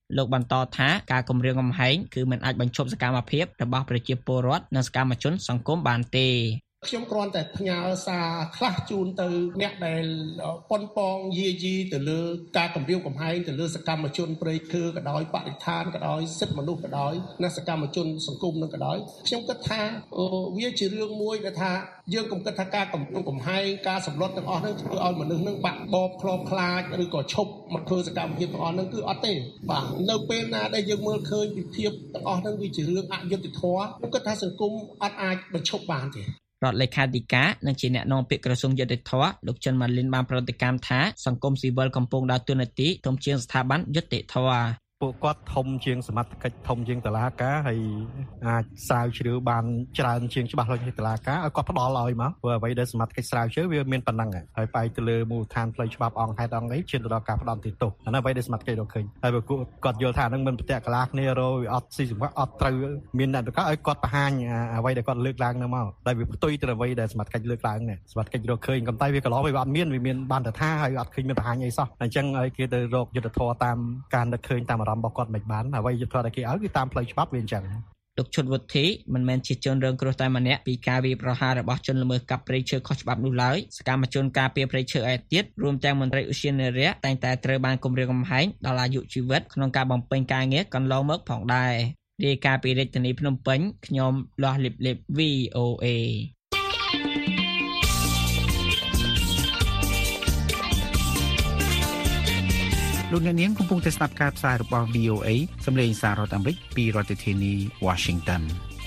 លោកបន្តថាការគម្រាមកំហែងគឺមិនអាចបញ្ឈប់សកម្មភាពរបស់ប្រជាពលរដ្ឋនិងសកម្មជនសង្គមបានទេខ្ញុំគ្រាន់តែផ្ញើសារខ្លះជូនទៅអ្នកដែលប៉ុនប៉ងយាយីទៅលើការគម្រាមកំហែងទៅលើសកម្មជនព្រៃឈើក៏ដោយបរិស្ថានក៏ដោយសិទ្ធិមនុស្សក៏ដោយនិងសកម្មជនសង្គមនឹងក៏ដោយខ្ញុំគិតថាវាជារឿងមួយដែលថាយើងកុំគិតថាការគម្រាមកំហែងការសម្លុតទាំងអស់ហ្នឹងធ្វើឲ្យមនុស្សនឹងបាក់បបខ្លោបខ្លាចឬក៏ឈប់មកធ្វើសកម្មភាពទាំងអស់ហ្នឹងគឺអត់ទេបាទនៅពេលណាដែលយើងមើលឃើញពីភាពទាំងអស់ហ្នឹងវាជារឿងអយុត្តិធម៌ខ្ញុំគិតថាសង្គមអត់អាចបញ្ឈប់បានទេរដ្ឋលេខាធិការនិងជាអ្នកនាំពាក្យក្រសួងយុតិធធម៌លោកចិនម៉ាលីនបានប្រតិកម្មថាសង្គមស៊ីវិលកំពុងដើរតួនាទីធំជាងស្ថាប័នយុតិធធម៌ពួកគាត់ធំជាងសមត្ថកិច្ចធំជាងតុលាការហើយអាចស្រាវជ្រាវបានច្រើនជាងច្បាស់លាស់ជាងតុលាការឲ្យគាត់ផ្ដល់ឲ្យមកព្រោះអ្វីដែលសមត្ថកិច្ចស្រាវជ្រាវវាមានប៉ុណ្ណឹងហើយបែរទៅលើមូលដ្ឋានផ្លូវច្បាប់អង្គហេតុអង្គអីឈានទៅដល់ការផ្ដន់ទោសអានោះអ្វីដែលសមត្ថកិច្ចរកឃើញហើយបើគាត់យល់ថានឹងមិនប្រតិកលាគ្នារវាអត់ស៊ីសង្វាក់អត់ត្រូវមានអ្នកតកាឲ្យគាត់បង្ហាញអ្វីដែលគាត់លើកឡើងនៅមកតែវាផ្ទុយទៅអ្វីដែលសមត្ថកិច្ចលើកឡើងនេះសមត្ថកិច្ចរកឃើញប៉ុន្តែវាកន្លងវាអត់មានវាមានបានតែថាហើយអត់ឃើញមានបង្ហាញអីសោះអញ្ចឹងឲ្យគេទៅរកយុទ្ធធម៌តាមការនឹកឃើញតាមអារម្មណ៍របស់គាត់មិនបាន អ្វីយុទ្ធធម៌ដែលគេឲ្យគឺតាមផ្លូវច្បាប់វាអញ្ចឹងលោកឈុតវុធីមិនមែនជាជនរងគ្រោះតែម្នាក់ពីការវាយប្រហាររបស់ជនល្មើសកាប់ព្រៃឈើខុសច្បាប់នោះឡើយសកម្មជនការពារព្រៃឈើឯទៀតរួមទាំងមន្ត្រីឧទ្យានុរក្សតែងតែត្រូវបានគំរាមកំហែងដល់អាយុជីវិតក្នុងការបំពេញការងារកន្លងមកផងដែររាយការណ៍ពីរាជធានីភ្នំពេញខ្ញុំលាស់លីបលីប វី អូ เอលោកអ្នកនាងកំពុងតែស្ដាប់ការផ្សាយរបស់ វី អូ เอ សម្លេងសាររដ្ឋអាមេរិកពីរដ្ឋធានី Washington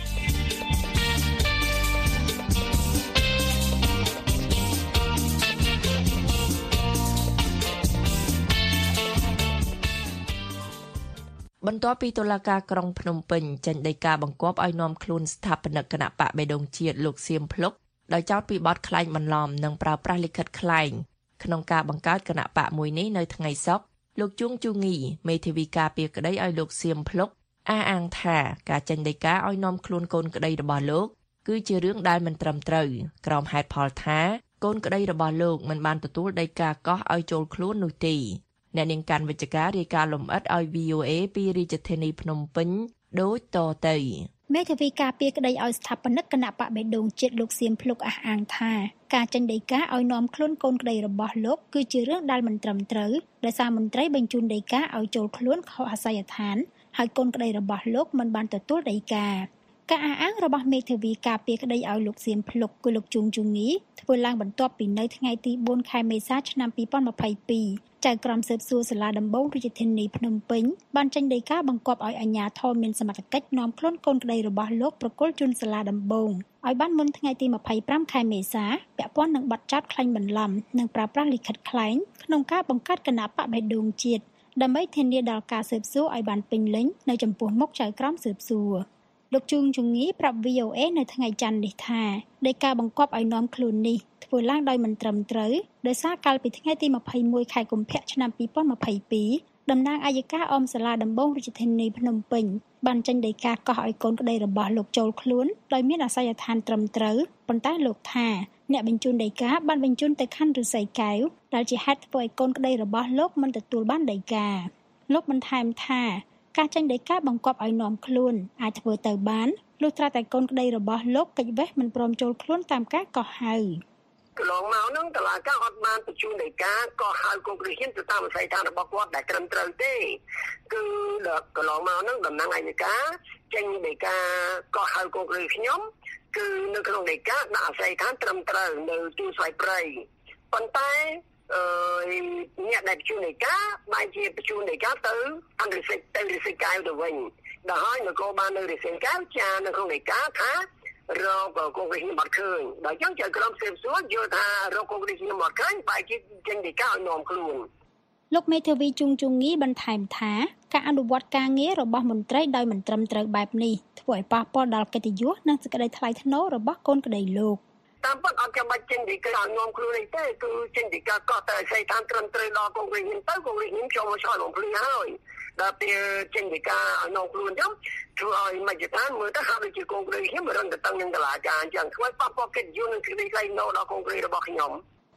បន្ទាប់ពីតុលាការក្រុងភ្នំពេញចេញដីកាបង្គាប់ឲ្យនាំខ្លួនស្ថាបនិកគណៈបកបេដងជាតិលោកសៀមភ្លុកដោយចោទពីបទក្លែងបន្លំនិងប្រើប្រាស់លិខិតក្លែងក្នុងការបង្កើតគណៈបកមួយនេះនៅថ្ងៃសុក្រលោកជួងជូងីមេធាវីការពារក្តីឲ្យលោកសៀមភ្លុកអះអាងថាការចេញដីកាឲ្យនាំខ្លួនកូនក្តីរបស់លោកគឺជារឿងដែលមិនត្រឹមត្រូវក្រោមហេតុផលថាកូនក្តីរបស់លោកមិនបានទទួលដីកាកោះឲ្យចូលខ្លួននោះទេអ្នកនាងកាន់វិជ្ជការរាយការណ៍លម្អិតឲ្យ វី អូ เอ ពីរាជធានីភ្នំពេញដូចតទៅមេធាវីការពារក្តីឲ្យស្ថាបនិកគណៈបកបេដងជាតិលោកសៀមភ្លុកអះអាងថាការចេញដីកាឲ្យនាំខ្លួនកូនក្តីរបស់លោកគឺជារឿងដែលមិនត្រឹមត្រូវដោយសារមន្ត្រីបញ្ជូនដីកាឲ្យចូលខ្លួនខុសអាសយដ្ឋានហើយកូនក្តីរបស់លោកមិនបានទទួលដីកាការអះអាងរបស់មេធាវីការពារក្តីឲ្យលោកសៀមភ្លុកគឺលោកជួងជូងីធ្វើឡើងបន្ទាប់ពីនៅថ្ងៃទីបួនខែមេសាឆ្នាំពីរពាន់ម្ភៃពីរចៅក្រមស៊ើបសួរសាលាដំបងរាជធានីភ្នំពេញបានចេញដីកាបង្គាប់ឲ្យអាជ្ញាធរមានសមត្ថកិច្ចនាំខ្លួនកូនក្តីរបស់លោកប្រគល់ជូនសាលាដំបងឲ្យបានមុនថ្ងៃទីម្ភៃប្រាំខែមេសាពាក់ព័ន្ធនឹងបទចោទក្លែងបន្លំនិងប្រើប្រាស់លិខិតក្លែងក្នុងការបង្កើតគណៈបកបេដងជាតិដើម្បីធានាដល់ការស៊ើបសួរឲ្យបានពេញលេញនៅចំពោះមុខចៅក្រមស៊ើបសួរលោកជួងជងីប្រាប់ វី អូ เอ នៅថ្ងៃច័ន្ទនេះថាដីកាបង្គាប់ឲ្យនាំខ្លួននេះធ្វើឡើងដោយមិនត្រឹមត្រូវដោយសារកាលពីថ្ងៃទីម្ភៃមួយខែកុម្ភៈឆ្នាំពីរពាន់ម្ភៃពីរតំណាងអัยការអមសាលាដំបងរាជធានីភ្នំពេញបានចេញដីកាកោះឲ្យកូនក្តីរបស់លោកចូលខ្លួនដោយមានអាសយដ្ឋានត្រឹមត្រូវប៉ុន្តែលោកថាអ្នកបញ្ជូនដីកាបានបញ្ជូនទៅខណ្ឌឫស្សីកែវដែលជាហេតុធ្វើឲ្យកូនក្តីរបស់លោកមិនទទួលបានដីកាលោកបន្ថែមថាការចេញដីកាបង្គាប់ឲ្យនាំខ្លួនអាចធ្វើទៅបានលុះត្រាតែកូនក្តីរបស់លោកកិច្ចវេះមិនព្រមចូលខ្លួនតាមការកោះហៅកន្លងមកហ្នឹងតឡាការអត់បានបញ្ជូនដីកាកោះហៅកូនក្រីហ៊ានទៅតាមវិស័យដ្ឋានរបស់គាត់ដែលត្រឹមត្រូវទេគឺដល់កន្លងមកហ្នឹងតំណាងអัยការចេញដីកាកោះហៅកូនក្រីខ្ញុំគឺនៅក្នុងដីកាដាក់អាស័យដ្ឋានត្រឹមត្រូវនៅទីស្វ័យព្រៃប៉ុន្តែអឺអ្នកដែលបញ្ជូនដីកាបែរជាបញ្ជូនដីកាទៅអន្តរជាតិទៅរិទ្ធិកែវទៅវិញដល់ហើយនគរបាលនៅរិទ្ធិកែវចានៅក្នុងដីកាថារកកូនវិញ្ញាបត្រឃើញដល់ចឹងចៅក្រមស៊ើបសួរយល់ថារកកូនវិញ្ញាបត្រឃើញបែរជាចេញដីកាឲ្យនាំខ្លួនលោកមេធាវីជួងជងីបន្ថែមថាការអនុវត្តការងាររបស់មន្ត្រីដោយមិនត្រឹមត្រូវបែបនេះធ្វើឲ្យប៉ះពាល់ដល់កិត្តិយសនិងសេចក្តីថ្លៃថ្នូររបស់កូនក្តីលោកតាមពិតអត់ចាំបាច់ចេញដីកាឲ្យនាំខ្លួនអីទេគឺចេញដីកាកោះតែស្អីតាមត្រឹមត្រូវដល់កូនវិញ្ញាបត្រទៅកូនវិញ្ញាបត្រចូលមកឆ្លើយបំភ្លឺហើយដល់ពេលចេញដីកាឲ្យនាំខ្លួនចឹងធ្វើឲ្យមជ្ឈដ្ឋានមើលទៅហាក់ដូចជាកូនក្រីខ្ញុំរឹងតឹងនឹងតឡាការអញ្ចឹងធ្វើឲ្យប៉ះពាល់កិត្តិយសនិងសេចក្តីថ្លៃថ្នូរដល់កូនក្រីរបស់ខ្ញុំ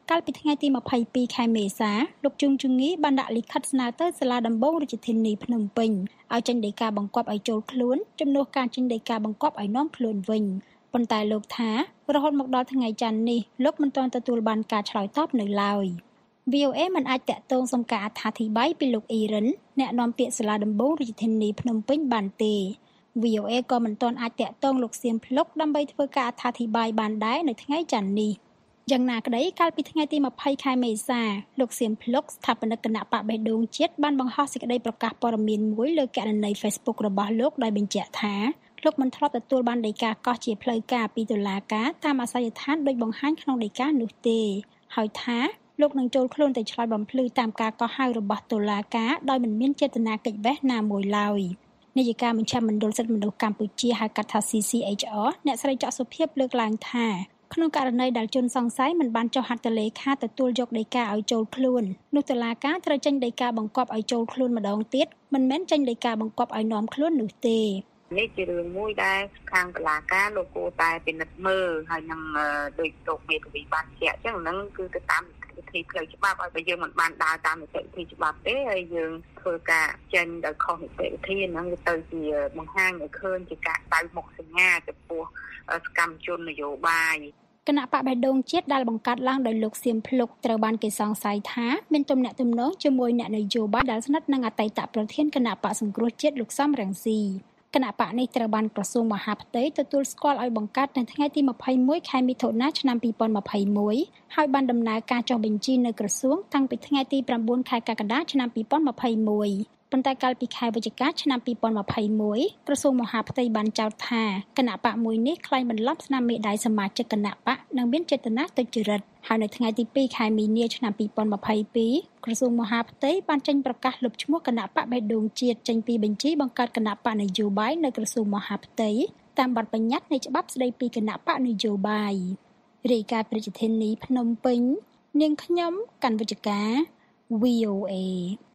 កាលពីថ្ងៃទីម្ភៃពីរខែមេសាលោកជួងជងីបានដាក់លិខិតស្នើទៅសាលាដំបងរាជធានីភ្នំពេញឲ្យចេញដីកាបង្គាប់ឲ្យចូលខ្លួនជំនួសការចេញដីកាបង្គាប់ឲ្យនាំខ្លួនវិញប៉ុន្តែលោកថារហូតមកដល់ថ្ងៃច័ន្ទនេះលោកមិនទាន់ទទួលបានការឆ្លើយតបនៅឡើយ វី អូ អេ មិនអាចតាក់ទងសុំការអត្ថាធិប្បាយពីលោកអ៊ីរិនអ្នកនាំពាក្យសាលាដំបងរាជធានីភ្នំពេញបានទេ វី អូ អេ ក៏មិនទាន់អាចតាក់ទងលោកសៀមភ្លុកដើម្បីធ្វើការអត្ថាធិប្បាយបានដែរនៅថ្ងៃច័ន្ទនេះយ៉ាងណាក្តីកាលពីថ្ងៃទីម្ភៃខែមេសាលោកសៀមភ្លុកស្ថាបនិកគណៈបកបេះដូងជាតិបានបង្ហោះសេចក្តីប្រកាសព័ត៌មានមួយលើគណនី Facebook របស់លោកដោយបញ្ជាក់ថាលោកមិនធ្លាប់ទទួលបានដីកាកោះជាផ្លូវការពីតុលាការតាមអាសយដ្ឋានដោយបង្ហាញក្នុងដីកានោះទេហើយថាលោកនឹងចូលខ្លួនទៅឆ្លើយបំភ្លឺតាមការកោះហៅរបស់តុលាការដោយមិនមានចេតនាគេចវេះណាមួយឡើយនាយិកាមជ្ឈមណ្ឌលសិទ្ធិមនុស្សកម្ពុជាហៅកាត់ថា ซี ซี អេច អារ អ្នកស្រីច័កសុភាពលើកឡើងថាក្នុងករណីដែលជនសង្ស័យមិនបានចុះហត្ថលេខាទទួលយកដីកាឲ្យចូលខ្លួននោះតុលាការត្រូវចេញដីកាបង្គាប់ឲ្យចូលខ្លួនម្ដងទៀតមិនមែនចេញដីកាបង្គាប់ឲ្យនាំខ្លួននោះទេនេះជារឿងមួយដែលខាងតុលាការលោកគួរតែពិនិត្យមើលហើយនឹងដោយលោកមេធាវីបានជាក់អញ្ចឹងហ្នឹងគឺទៅតាមវិធីផ្លូវច្បាប់ឲ្យបើយើងមិនបានដើរតាមនីតិវិធីច្បាប់ទេហើយយើងធ្វើការចេញដោយខុសនីតិវិធីហ្នឹងវាទៅជាបង្ហាញឲ្យឃើញជាការដៅមុខសញ្ញាចំពោះសកម្មជននយោបាយគណៈបកបេះដូងជាតិដែលបង្កើតឡើងដោយលោកសៀមភ្លុកត្រូវបានគេសង្ស័យថាមានទំនាក់ទំនងជាមួយអ្នកនយោបាយដែលស្និទ្ធនឹងអតីតប្រធានគណៈបកសង្គ្រោះជាតិលោកសំរងស៊ីគណៈបកនេះត្រូវបានក្រសួងមហាផ្ទៃទទួលស្គាល់ឲ្យបង្កើតនៅថ្ងៃទីម្ភៃមួយខែមិថុនាឆ្នាំពីរពាន់ម្ភៃមួយហើយបានដំណើរការចុះបញ្ជីនៅក្រសួងតាំងពីថ្ងៃទីប្រាំបួនខែកក្កដាឆ្នាំពីរពាន់ម្ភៃមួយប៉ុន្តែកាលពីខែវិច្ឆិកាឆ្នាំពីរពាន់ម្ភៃមួយក្រសួងមហាផ្ទៃបានចោទថាគណៈបកមួយនេះក្លែងបន្លំស្នាមមេដាយសមាជិកគណៈបកនិងមានចេតនាទុច្ចរិតហើយនៅថ្ងៃទីពីរខែមីនាឆ្នាំពីរពាន់ម្ភៃពីរក្រសួងមហាផ្ទៃបានចេញប្រកាសលុបឈ្មោះគណៈបកបេះដូងជាតិចេញពីបញ្ជីបង្កើតគណៈបកនយោបាយនៅក្រសួងមហាផ្ទៃតាមបទបញ្ញត្តិនៃច្បាប់ស្តីពីគណៈបកនយោបាយរាយការណ៍ប្រជាធានីភ្នំពេញនាងខ្ញុំកាន់វិជ្ជការ វី អូ អេ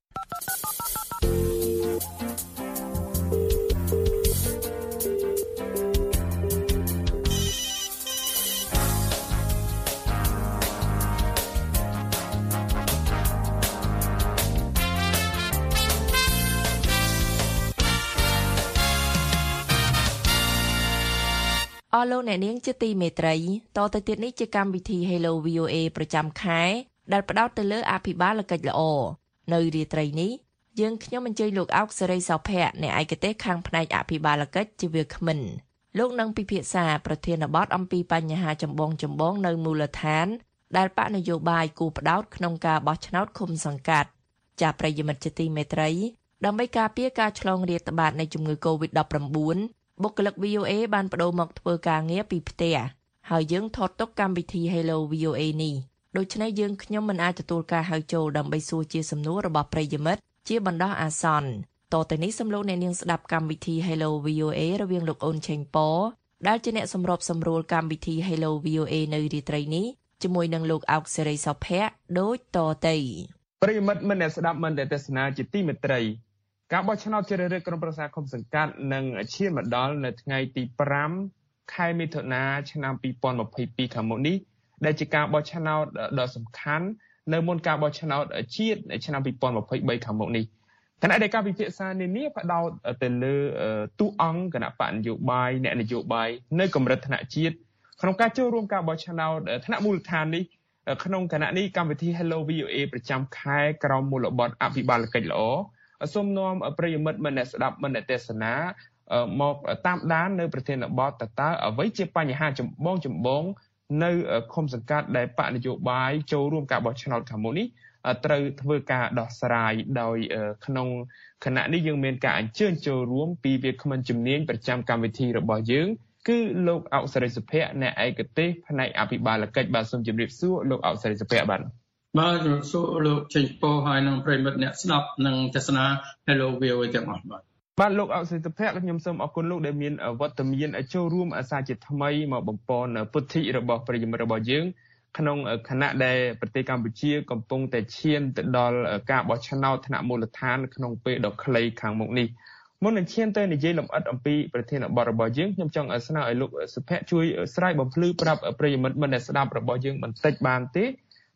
អស់លោកអ្នកនាងជាទីមេត្រីតទៅទៀតនេះជាកម្មវិធី Hello វី អូ អេ ប្រចាំខែដែលផ្ដោតទៅលើអភិបាលកិច្ចល្អនៅរាត្រីនេះយើងខ្ញុំអញ្ជើញលោកអោកសេរីសោភ័ក្រអ្នកឯកទេសខាងផ្នែកអភិបាលកិច្ចជាវាគ្មិនលោកនឹងពិភាក្សាប្រធានបទអំពីបញ្ហាចម្បងចម្បងនៅមូលដ្ឋានដែលបកនយោបាយគូផ្ដោតក្នុងការបោះឆ្នោតឃុំសង្កាត់ចាប្រិយមិត្តជាទីមេត្រីដើម្បីការពារការឆ្លងរាតត្បាតនៃជំងឺ កូវីដ ដប់ប្រាំបួនបុគ្គលិក វី អូ អេ បានបដូរមកធ្វើការងារពីផ្ទះហើយយើងថតទុកកម្មវិធី Hello វី អូ អេ នេះដូច្នេះយើងខ្ញុំមិនអាចទទួលការហៅចូលដើម្បីសួរជាសំណួររបស់ប្រិយមិត្តជាបណ្ដោះអាសន្នតទៅនេះសូមលោកអ្នកនាងស្ដាប់កម្មវិធី Hello វី អូ អេ រវាងលោកអូនឆេងប៉ដែលជាអ្នកសម្របសម្រួលកម្មវិធី Hello វី អូ អេ នៅរាត្រីនេះជាមួយនឹងលោកអោកសេរីសោភ័ក្រដូចតទៅប្រិយមិត្តមិនអ្នកស្ដាប់មិនតែទស្សនាជាទីមេត្រីការបោះឆ្នោតជ្រើសរើសក្រុមប្រឹក្សាឃុំសង្កាត់នឹងឈានមកដល់នៅថ្ងៃទីប្រាំខែមិថុនាឆ្នាំពីរពាន់ម្ភៃពីរខាងមុខនេះដែលជាការបោះឆ្នោតដ៏សំខាន់នៅមុនការបោះឆ្នោតជាតិឆ្នាំពីរពាន់ម្ភៃបីខាងមុខនេះគណៈដែលការពិភាក្សានានាផ្ដោតទៅលើទូអង្គគណៈបកនយោបាយអ្នកនយោបាយនៅកម្រិតថ្នាក់ជាតិក្នុងការចូលរួមការបោះឆ្នោតថ្នាក់មូលដ្ឋាននេះក្នុងគណៈនេះកម្មវិធី Hello វី អូ អេ ប្រចាំខែក្រោមមូលបទអភិបាលកិច្ចល្អសូមនាំប្រិយមិត្តមិនអ្នកស្ដាប់មិនអ្នកទេសនាមកតាមដាននៅប្រធានបទតើតើអ្វីជាបញ្ហាចម្បងចម្បងនៅឃុំសង្កាត់ដែលបកនយោបាយចូលរួមការបោះឆ្នោតខាងមុខនេះត្រូវធ្វើការដោះស្រាយដោយក្នុងគណៈនេះយើងមានការអញ្ជើញចូលរួមពីវាគ្មិនជំនាញប្រចាំកម្មវិធីរបស់យើងគឺលោកអោកសេរីសុភ័ក្រអ្នកឯកទេសផ្នែកអភិបាលកិច្ចបាទសូមជម្រាបសួរលោកអោកសេរីសុភ័ក្របាទបាទជំរាបសួរលោកចេញពោហើយនឹងប្រិយមិត្តអ្នកស្ដាប់និងទស្សនា Hello វី អូ អេ ទាំងអស់បាទបាទលោកអោកសេរីសុភ័ក្រខ្ញុំសូមអរគុណលោកដែលមានវត្តមានចូលរួមអាសាជាថ្មីមកបំពន់ពុទ្ធិរបស់ប្រិយមិត្តរបស់យើងក្នុងគណៈដែលប្រទេសកម្ពុជាកំពុងតែឈានទៅដល់ការបោះឆ្នោតថ្នាក់មូលដ្ឋានក្នុងពេលដ៏ខ្លីខាងមុខនេះមុននឹងឈានទៅនិយាយលម្អិតអំពីប្រធានបទរបស់យើងខ្ញុំចង់ស្នើឲ្យលោកសុភ័ក្រជួយស្រាយបំភ្លឺប្រាប់ប្រិយមិត្តមិនដែលស្ដាប់របស់យើងបន្តិចបានទេ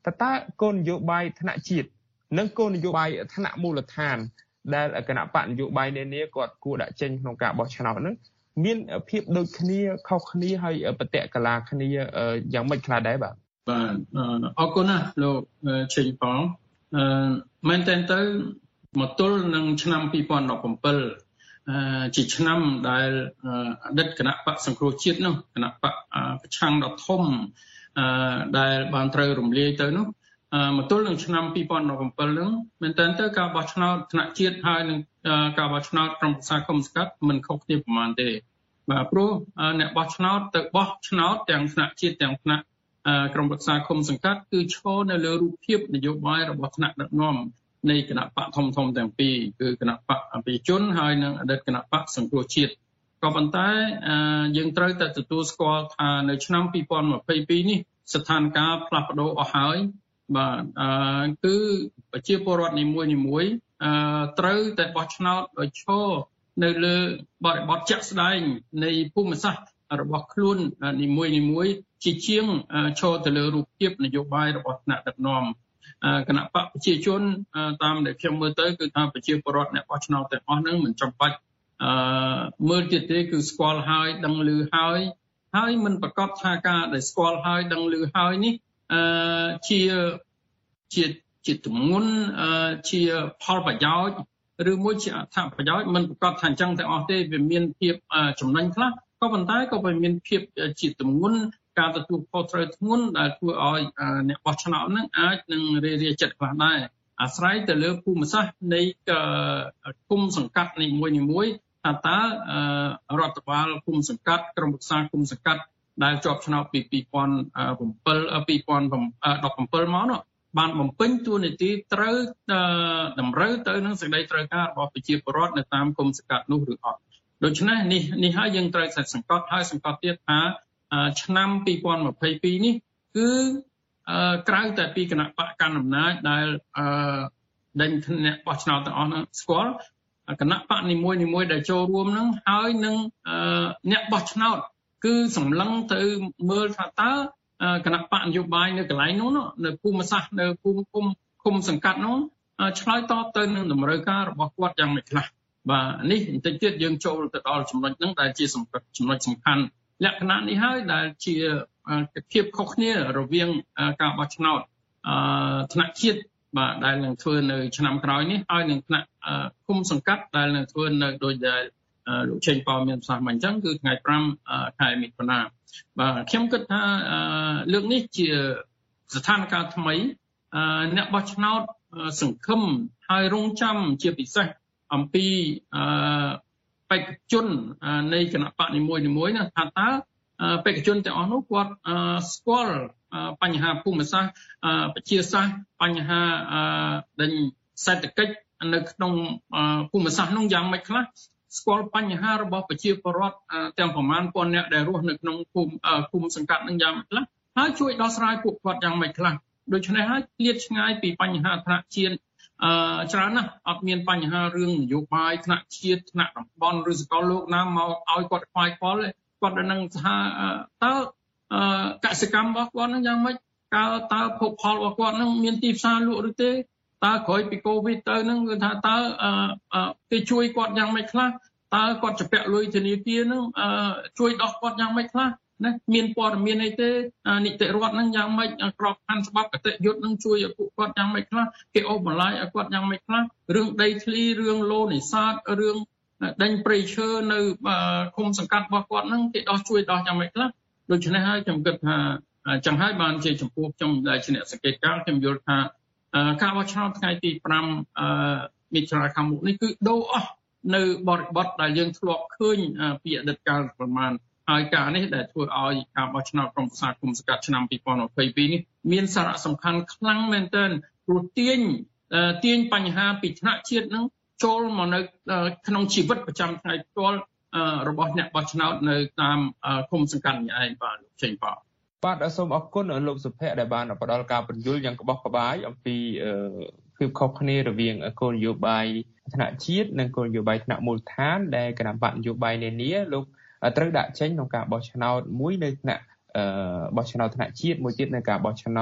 តើតើគោលនយោបាយថ្នាក់ជាតិនិងគោលនយោបាយថ្នាក់មូលដ្ឋានដែលគណៈបកនយោបាយនានាគាត់គួរដាក់ចេញក្នុងការបោះឆ្នោតហ្នឹងមានភាពដូចគ្នាខុសគ្នាហើយបតិកលាគ្នាយ៉ាងម៉េចខ្លះដែរបាទបាទអរគុណណាស់លោកឆេងប៉ងអឺមែនតើទៅមកទល់នឹងឆ្នាំពីរពាន់ដប់ប្រាំអឺជាឆ្នាំដែលអតីតគណៈបកសង្គ្រោះជាតិនោះគណៈបកប្រឆាំងដ៏ធំអឺដែលបានត្រូវរំលាយទៅនោះអឺមកទល់នឹងឆ្នាំពីរពាន់ដប់ប្រាំហ្នឹងមែនតើទៅការបោះឆ្នោតថ្នាក់ជាតិហើយនឹងការបោះឆ្នោតក្រុមប្រឹក្សាគុំសង្កាត់មិនខុសគ្នាប្រមាណទេបាទព្រោះអ្នកបោះឆ្នោតទៅបោះឆ្នោតទាំងថ្នាក់ជាតិទាំងថ្នាក់ក្រុមប្រឹក្សាគុំសង្កាត់គឺឈរនៅលើរូបភាពនយោបាយរបស់ថ្នាក់ដឹកនាំនៃគណៈបកធំធំទាំងពីរគឺគណៈបកប្រជាជនហើយនិងអតីតគណៈបកសង្គ្រោះជាតិក៏ប៉ុន្តែយើងត្រូវតែទទួលស្គាល់ថានៅឆ្នាំពីរពាន់ម្ភៃពីរនេះស្ថានភាពផ្លាស់ប្ដូរអស់ហើយបាទគឺប្រជាពលរដ្ឋនីមួយនីមួយត្រូវតែបោះឆ្នោតដោយឈរនៅលើបរិបទជាក់ស្ដែងនៃភូមិសាស្ត្ររបស់ខ្លួននីមួយនីមួយជាជាងឈរទៅលើរូបភាពនយោបាយរបស់ថ្នាក់ដឹកនាំគណៈបកប្រជាជនតាមដែលខ្ញុំមើលទៅគឺថាប្រជាពលរដ្ឋអ្នកបោះឆ្នោតទាំងអស់ហ្នឹងមិនចាំបាច់អឺមើលទៀតទេគឺស្គាល់ហើយដឹងឮហើយហើយមិនប្រកាសថាការដែលស្គាល់ហើយដឹងឮហើយនេះអឺជាជាជាទម្ងន់ជាផលប្រយោជន៍ឬមួយជាអត្ថប្រយោជន៍មិនប្រកាសថាអញ្ចឹងទាំងអស់ទេវាមានភាពចំណេញខ្លះក៏ប៉ុន្តែក៏វាមានភាពជាទម្ងន់ការទទួលខុសត្រូវធ្ងន់ដែលធ្វើឲ្យអ្នកបោះឆ្នោតហ្នឹងអាចនឹងរារាចិត្តខ្លះដែរអាស្រ័យទៅលើភូមិសាស្ត្រនៃគុំសង្កាត់នីមួយនីមួយថាតើរដ្ឋបាលគុំសង្កាត់ក្រុមប្រឹក្សាគុំសង្កាត់ដែលជាប់ឆ្នោតពីពីរពាន់bảy ពីរពាន់ដប់ប្រាំមកនោះបានបំពេញតួនាទីត្រូវតម្រូវទៅនឹងសេចក្តីត្រូវការរបស់ប្រជាពលរដ្ឋនៅតាមគុំសង្កាត់នោះឬអត់ដូច្នេះនេះនេះហើយយើងត្រូវតែសង្កត់ហើយសង្កត់ទៀតថាឆ្នាំពីរពាន់ម្ភៃពីរនេះគឺក្រៅតែពីគណៈបកកណ្ដាលអំណាចដែលដេញអ្នកបោះឆ្នោតទាំងអស់ហ្នឹងស្គាល់គណៈបកនីមួយនីមួយដែលចូលរួមហ្នឹងហើយនឹងអ្នកបោះឆ្នោតគឺសម្លឹងទៅមើលថាតើគណៈបកនយោបាយនៅកន្លែងនោះនៅភូមិសាស្ត្រនៅភូមិគុំគុំសង្កាត់នោះឆ្លើយតបទៅនឹងតម្រូវការរបស់គាត់យ៉ាងម៉េចខ្លះបាទនេះបន្តិចទៀតយើងចូលទៅដល់ចំណុចហ្នឹងដែលជាចំណុចសំខាន់លក្ខណៈនេះហើយដែលជាភាពខុសគ្នារវាងការបោះឆ្នោតថ្នាក់ជាតិបាទដែលនឹងធ្វើនៅឆ្នាំក្រោយនេះហើយនឹងថ្នាក់គុំសង្កាត់ដែលនឹងធ្វើនៅដោយដែលលោកឆេងប៉ោមានប្រសាសន៍មកអញ្ចឹងគឺថ្ងៃប្រាំខែមិថុនាបាទខ្ញុំគិតថាលើកនេះជាស្ថានភាពថ្មីអ្នកបោះឆ្នោតសង្ឃឹមហើយរងចាំជាពិសេសអំពីបេក្ខជននៃគណៈបកនីមួយនីមួយណាថាតើបេក្ខជនទាំងអស់នោះគាត់ស្គាល់បញ្ហាភូមិសាស្ត្រប្រជាសាស្ត្របញ្ហាដេញសេដ្ឋកិច្ចនៅក្នុងភូមិសាស្ត្រនោះយ៉ាងម៉េចខ្លះស្គាល់បញ្ហារបស់ប្រជាពលរដ្ឋទាំងប្រមាណពាន់អ្នកដែលរស់នៅក្នុងភូមិភូមិសង្កាត់នឹងយ៉ាងម៉េចខ្លះហើយជួយដោះស្រាយពួកគាត់យ៉ាងម៉េចខ្លះដូច្នេះហើយឃ្លាតឆ្ងាយពីបញ្ហាថ្នាក់ជាតិអឺច្រើនណាស់អត់មានបញ្ហារឿងនយោបាយថ្នាក់ជាតិថ្នាក់តំបន់ឬសកលលោកណាមកឲ្យគាត់ខ្វាយខ្វល់គាត់នឹងថាតើកសិកម្មរបស់គាត់នឹងយ៉ាងម៉េចតើតើភោគផលរបស់គាត់នឹងមានទីផ្សារលក់ឬទេតើក្រោយពីកូវីដទៅនឹងគឺថាតើគេជួយគាត់យ៉ាងម៉េចខ្លះតើគាត់ជពាក់លុយធនាគារនឹងជួយដោះគាត់យ៉ាងម៉េចខ្លះណាមានព័ត៌មានអីទេនីតិរដ្ឋនឹងយ៉ាងម៉េចក្របខ័ណ្ឌច្បាប់កតិយុត្តនឹងជួយឲ្យពួកគាត់យ៉ាងម៉េចខ្លះគេអូសបន្លាយឲ្យគាត់យ៉ាងម៉េចខ្លះរឿងដីធ្លីរឿងលោនេសាទរឿងដេញព្រៃឈើនៅឃុំសង្កាត់របស់គាត់នឹងគេដោះជួយដោះយ៉ាងម៉េចខ្លះដូច្នេះហើយខ្ញុំគិតថាចឹងហើយបានជាចំពោះខ្ញុំដែលជាអ្នកសង្កេតការណ៍ខ្ញុំយល់ថាការបោះឆ្នោតថ្ងៃទីប្រាំមិថុនាខាងមុខនេះគឺដូរអស់នៅបរិបទដែលយើងធ្លាប់ឃើញពីអតីតកាលប្រមាណហើយការនេះដែលធ្វើឲ្យការបោះឆ្នោតក្រុមប្រឹក្សាគុំសង្កាត់ឆ្នាំពីរពាន់ម្ភៃពីរនេះមានសារៈសំខាន់ខ្លាំងមែនទែនព្រោះទាញទាញបញ្ហាពីថ្នាក់ជាតិនឹងចូលមកនៅក្នុងជីវិតប្រចាំថ្ងៃផ្ទាល់របស់អ្នកបោះឆ្នោតនៅតាមគុំសង្កាត់នេះឯងបាទលោកចេញប៉ោបាទសូមអរគុណលោកសុភ័ក្រដែលបានផ្ដល់ការបញ្យល់យ៉ាងក្បោះក្បាយអំពីភាពខុសគ្នារវាងគោលនយោបាយថ្នាក់ជាតិនិងគោលនយោបាយថ្នាក់មូលដ្ឋានដែលគណៈបកនយោបាយនានាលោកត្រូវដាក់ចេញក្នុងការបោះឆ្នោតមួយនៅថ្នាក់បោះឆ្នោតថ្នាក់ជាតិមួយទៀតនៅការបោះឆ្នោត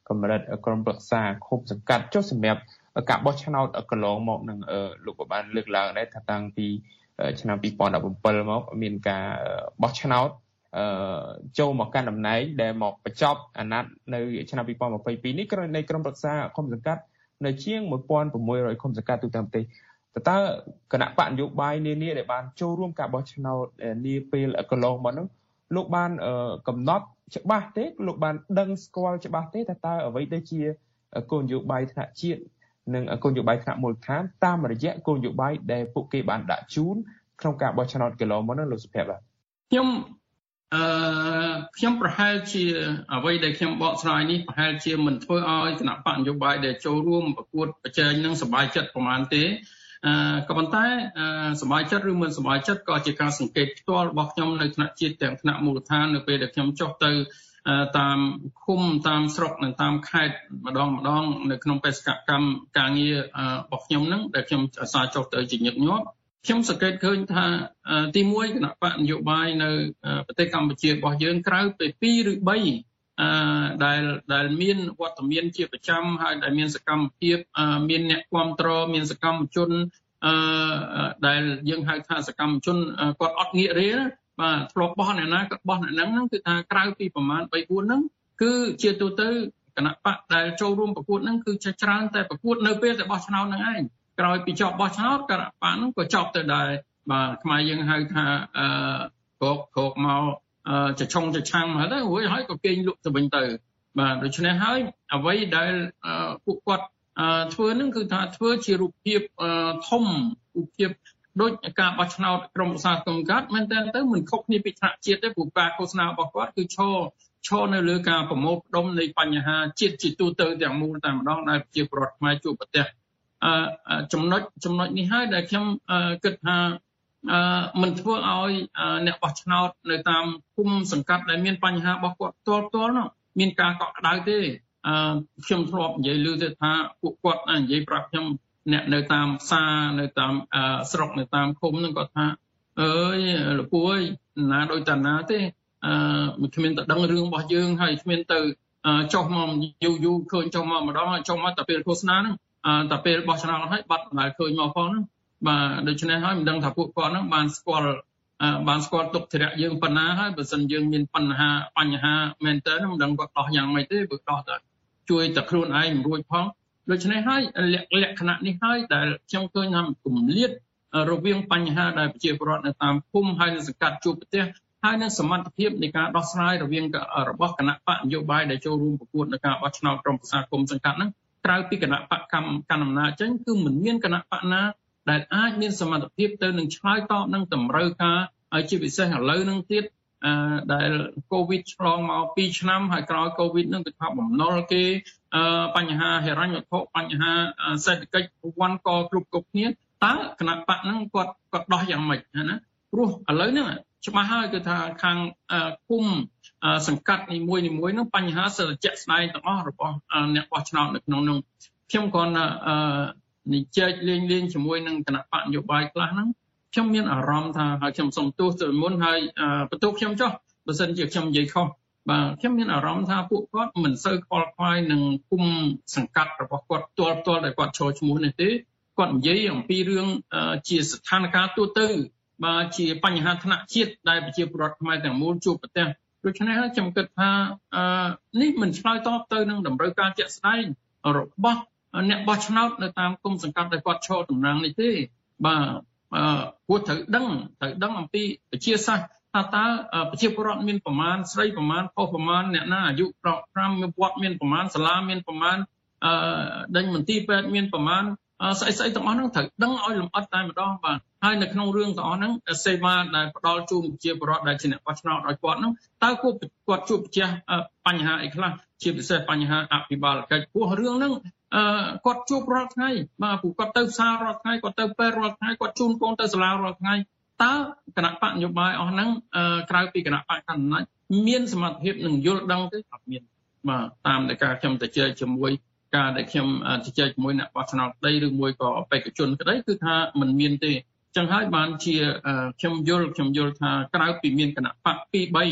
កម្រិតក្រុមប្រឹក្សាឃុំសង្កាត់ចុះសម្រាប់ការបោះឆ្នោតកន្លងមកនឹងលោកក៏បានលើកឡើងដែរថាតាំងពីឆ្នាំពីរពាន់ដប់ប្រាំមកមានការបោះឆ្នោតអឺចូលមកកាន់តំណែងដែលមកបញ្ចប់អាណត្តិនៅឆ្នាំពីរពាន់ម្ភៃពីរនេះក្រោយនៃក្រុមប្រឹក្សាឃុំសង្កាត់នៅជាងmột nghìn sáu trămឃុំសង្កាត់ទូទាំងប្រទេសតើគណៈបកនយោបាយនានាដែលបានចូលរួមការបោះឆ្នោតនាពេលកន្លងមកនោះលោកបានកំណត់ច្បាស់ទេលោកបានដឹងស្គាល់ច្បាស់ទេថាតើអ្វីដែលជាគោលនយោបាយថ្នាក់ជាតិនិងគោលនយោបាយថ្នាក់មូលដ្ឋានតាមរយៈគោលនយោបាយដែលពួកគេបានដាក់ជូនក្នុងការបោះឆ្នោតកន្លងមកនោះលោកសុភ័ក្របាទខ្ញុំអឺខ្ញុំប្រហែលជាអ្វីដែលខ្ញុំបកស្រាយនេះប្រហែលជាមិនធ្វើឲ្យគណៈបកនយោបាយដែលចូលរួមប្រកួតប្រជែងនឹងសប្បាយចិត្តប្រហែលទេអឺក៏ប៉ុន្តែសប្បាយចិត្តឬមិនសប្បាយចិត្តក៏ជាការសង្កេតផ្ទាល់របស់ខ្ញុំនៅថ្នាក់ជាតិទាំងថ្នាក់មូលដ្ឋាននៅពេលដែលខ្ញុំចុះទៅតាមឃុំតាមស្រុកនិងតាមខេត្តម្ដងម្ដងនៅក្នុងបេសកកម្មការងាររបស់ខ្ញុំហ្នឹងដែលខ្ញុំអាសាចុះទៅជាញឹកញាប់ខ្ញុំសង្កេតឃើញថាទីមួយគណៈបកនយោបាយនៅប្រទេសកម្ពុជារបស់យើងក្រៅពីពីរឬបីអឺដែលដែលមានវត្តមានជាប្រចាំហើយដែលមានសកម្មភាពមានអ្នកគាំទ្រមានសកម្មជនអឺដែលយើងហៅថាសកម្មជនគាត់អត់ងាករាបាទធ្លាប់បោះអ្នកណាគាត់បោះអ្នកហ្នឹងហ្នឹងគឺថាក្រៅពីប្រមាណបីបួនហ្នឹងគឺជាទូទៅគណៈបកដែលចូលរួមប្រកួតហ្នឹងគឺច្រើនតែប្រកួតនៅពេលតែបោះឆ្នោតហ្នឹងឯងក្រោយពីចប់បោះឆ្នោតគណៈបកហ្នឹងក៏ចប់ទៅដែរបាទខ្មែរយើងហៅថាអឺក្រកក្រកមកចឆុងចឆាំងមកទៅរួចហើយក៏គេងលក់ទៅវិញទៅបាទដូច្នេះហើយអ្វីដែលពួកគាត់ធ្វើហ្នឹងគឺថាធ្វើជារូបភាពធំរូបភាពដូចការបោះឆ្នោតក្រុមប្រឹក្សាគុំកាត់មែនតើទៅមិនខុសគ្នាពីថ្នាក់ជាតិទេព្រោះការឃោសនារបស់គាត់គឺឈរឈរនៅលើការប្រមូលផ្ដុំនៃបញ្ហាជាតិជាទូទៅទាំងមូលតែម្ដងដែលប្រជាពលរដ្ឋខ្មែរជួបប្រទះអឺចំណុចចំណុចនេះហើយដែលខ្ញុំគិតថាអឺមិនធ្វើឲ្យអ្នកបោះឆ្នោតនៅតាមភូមិសង្កាត់ដែលមានបញ្ហារបស់គាត់ផ្ទាល់ផ្ទាល់នោះមានការកក់ក្ដៅទេអឺខ្ញុំធ្លាប់និយាយឮទៅថាពួកគាត់និយាយប្រាប់ខ្ញុំអ្នកនៅតាមផ្សារនៅតាមស្រុកនៅតាមឃុំហ្នឹងគាត់ថាអើយលោកពូអើយណាដូចតាណាទេអឺគ្មានតែដឹងរឿងរបស់យើងហើយគ្មានទៅចុះមកយូរយូរឃើញចុះមកម្ដងចុះមកតែពេលឃោសនាហ្នឹងតែពេលបោះឆ្នោតហើយបាត់មិនដែលឃើញមកផងហ្នឹងបាទដូច្នេះហើយមិនដឹងថាពួកគាត់ហ្នឹងបានស្គាល់បានស្គាល់ទុកធរៈយើងប៉ុណ្ណាហើយបើសិនយើងមានបញ្ហាបញ្ហាមែនតើមិនដឹងគាត់ដោះយ៉ាងម៉េចទេបើដោះតែជួយតែខ្លួនឯងមិនរួចផងដូច្នេះហើយលក្ខណៈនេះហើយដែលខ្ញុំឃើញថាគម្លាតរវាងបញ្ហាដែលប្រជាពលរដ្ឋនៅតាមភូមិហើយនៅសង្កាត់ជួបប្រទះហើយនឹងសមត្ថភាពនៃការដោះស្រាយរវាងរបស់គណៈបកនយោបាយដែលចូលរួមប្រកួតនៅការបោះឆ្នោតក្រុមប្រឹក្សាគុំសង្កាត់ហ្នឹងក្រៅពីគណៈបកកម្មកាន់អំណាចចឹងគឺមិនមានគណៈបកណាដែលអាចមានសមត្ថភាពទៅនឹងឆ្លើយតបនឹងតម្រូវការហើយជាពិសេសឥឡូវហ្នឹងទៀតអឺដែលកូវីដឆ្លងមកពីរឆ្នាំហើយក្រោយកូវីដហ្នឹងគឺថាបំណុលគេអឺបញ្ហាហិរញ្ញវត្ថុបញ្ហាសេដ្ឋកិច្ចវ័នកគ្រប់គ្រប់គ្នាតើគណៈបកហ្នឹងគាត់គាត់ដោះយ៉ាងម៉េចណាព្រោះឥឡូវហ្នឹងច្បាស់ហើយគឺថាខាងគុំសង្កាត់នីមួយនីមួយហ្នឹងបញ្ហាសេដ្ឋកិច្ចស្ដែងទាំងអស់របស់អ្នកបោះឆ្នោតនៅក្នុងនោះខ្ញុំគ្រាន់តែនិយាយលេងលេងជាមួយនឹងគណៈបកនយោបាយខ្លះហ្នឹងខ្ញុំមានអារម្មណ៍ថាហើយខ្ញុំសូមទោសទៅមុនហើយបន្ទោសខ្ញុំចុះបើសិនជាខ្ញុំនិយាយខុសបាទខ្ញុំមានអារម្មណ៍ថាពួកគាត់មិនសូវខ្វល់ខ្វាយនឹងគុំសង្កាត់របស់គាត់ផ្ទាល់ផ្ទាល់ដែលគាត់ចូលឈ្មោះនេះទេគាត់និយាយអំពីរឿងជាស្ថានភាពទូទៅបាទជាបញ្ហាថ្នាក់ជាតិដែលប្រជាពលរដ្ឋខ្មែរទាំងមូលជួបប្រទះដូច្នេះហើយខ្ញុំគិតថានេះមិនឆ្លើយតបទៅនឹងតម្រូវការជាក់ស្ដែងរបស់អ្នកបោះឆ្នោតនៅតាមគុំសង្កាត់ដែលគាត់ឈរតំណែងនេះទេបាទគួរត្រូវដឹងត្រូវដឹងអំពីវិជាសាស្ត្រថាតើប្រជាពលរដ្ឋមានប្រមាណស្រីប្រមាណប្រុសប្រមាណអ្នកណាអាយុប្រាំមានវត្តមានប្រមាណសាលាមានប្រមាណអឺដេញមន្ទីរពេទ្យមានប្រមាណស្អីស្អីទាំងអស់ហ្នឹងត្រូវដឹងឲ្យលម្អិតតែម្ដងបាទហើយនៅក្នុងរឿងទាំងអស់ហ្នឹងសេវាដែលផ្ដល់ជូនប្រជាពលរដ្ឋដែលជាអ្នកបោះឆ្នោតឲ្យគាត់ហ្នឹងតើគួរគាត់ជួបប្រទះបញ្ហាអីខ្លះជាពិសេសបញ្ហាអភិបាលកិច្ចព្រោះរឿងហ្នឹងអឺគាត់ជួបរាល់ថ្ងៃបាទព្រោះគាត់ទៅផ្សាររាល់ថ្ងៃគាត់ទៅពេទ្យរាល់ថ្ងៃគាត់ជូនកូនទៅសាលារាល់ថ្ងៃតើគណៈបកនយោបាយអស់ហ្នឹងក្រៅពីគណៈបកកណ្ដាលមានសមត្ថភាពនឹងយល់ដឹងទេអត់មានបាទតាមតែការខ្ញុំទៅជែកជាមួយការដែលខ្ញុំជជែកជាមួយអ្នកបោះឆ្នោតក្តីឬមួយក៏បេក្ខជនក្តីគឺថាมันមានទេចឹងហើយបានជាខ្ញុំយល់ខ្ញុំយល់ថាក្រៅពីមានគណៈបកពីរបី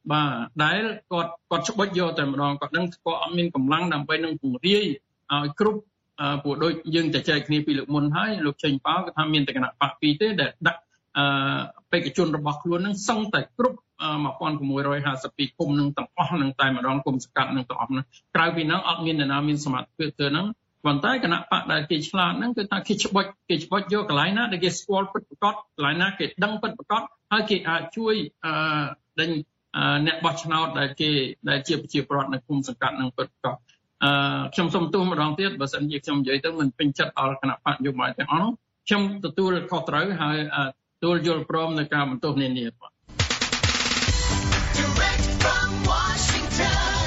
បាទដែលគាត់គាត់ច្បុចយកតែម្ដងគាត់នឹងគាត់អត់មានកម្លាំងដើម្បីនឹងពង្រាយឲ្យគ្រប់ព្រោះដូចយើងតែចែកគ្នាពីលើកមុនហើយលោកចេញប៉ោគាត់ថាមានតែគណៈបកពីរទេដែលដាក់អឺបេក្ខជនរបស់ខ្លួននឹងសឹងតែគ្រប់một nghìn sáu trăm hai mươi haiគុំនឹងទាំងអស់នឹងតែម្ដងគុំសកាត់នឹងទាំងអស់ហ្នឹងក្រៅពីហ្នឹងអត់មានអ្នកណាមានសមត្ថភាពធ្វើហ្នឹងប៉ុន្តែគណៈបកដែលគេឆ្លាតហ្នឹងគឺថាគេច្បុចគេច្បុចយកកន្លែងណាដែលគេស្គាល់ពិតប្រាកដកន្លែងណាគេដឹងពិតប្រាកដហើយគេអាចជួយអឺដេញអ្នកបោះឆ្នោតដែលគេដែលជាប្រជាពលរដ្ឋនៅគុំសកាត់នឹងពិតប្រាកដអឺខ្ញុំសូមទោសម្ដងទៀតបើសិនជាខ្ញុំនិយាយទៅមិនពេញចិត្តដល់គណៈបកនយោបាយទាំងអស់ខ្ញុំទទួលខុសត្រូវហើយទទួលយល់ព្រមនៅការបន្ទោសនានាបាទ Direct from Washington,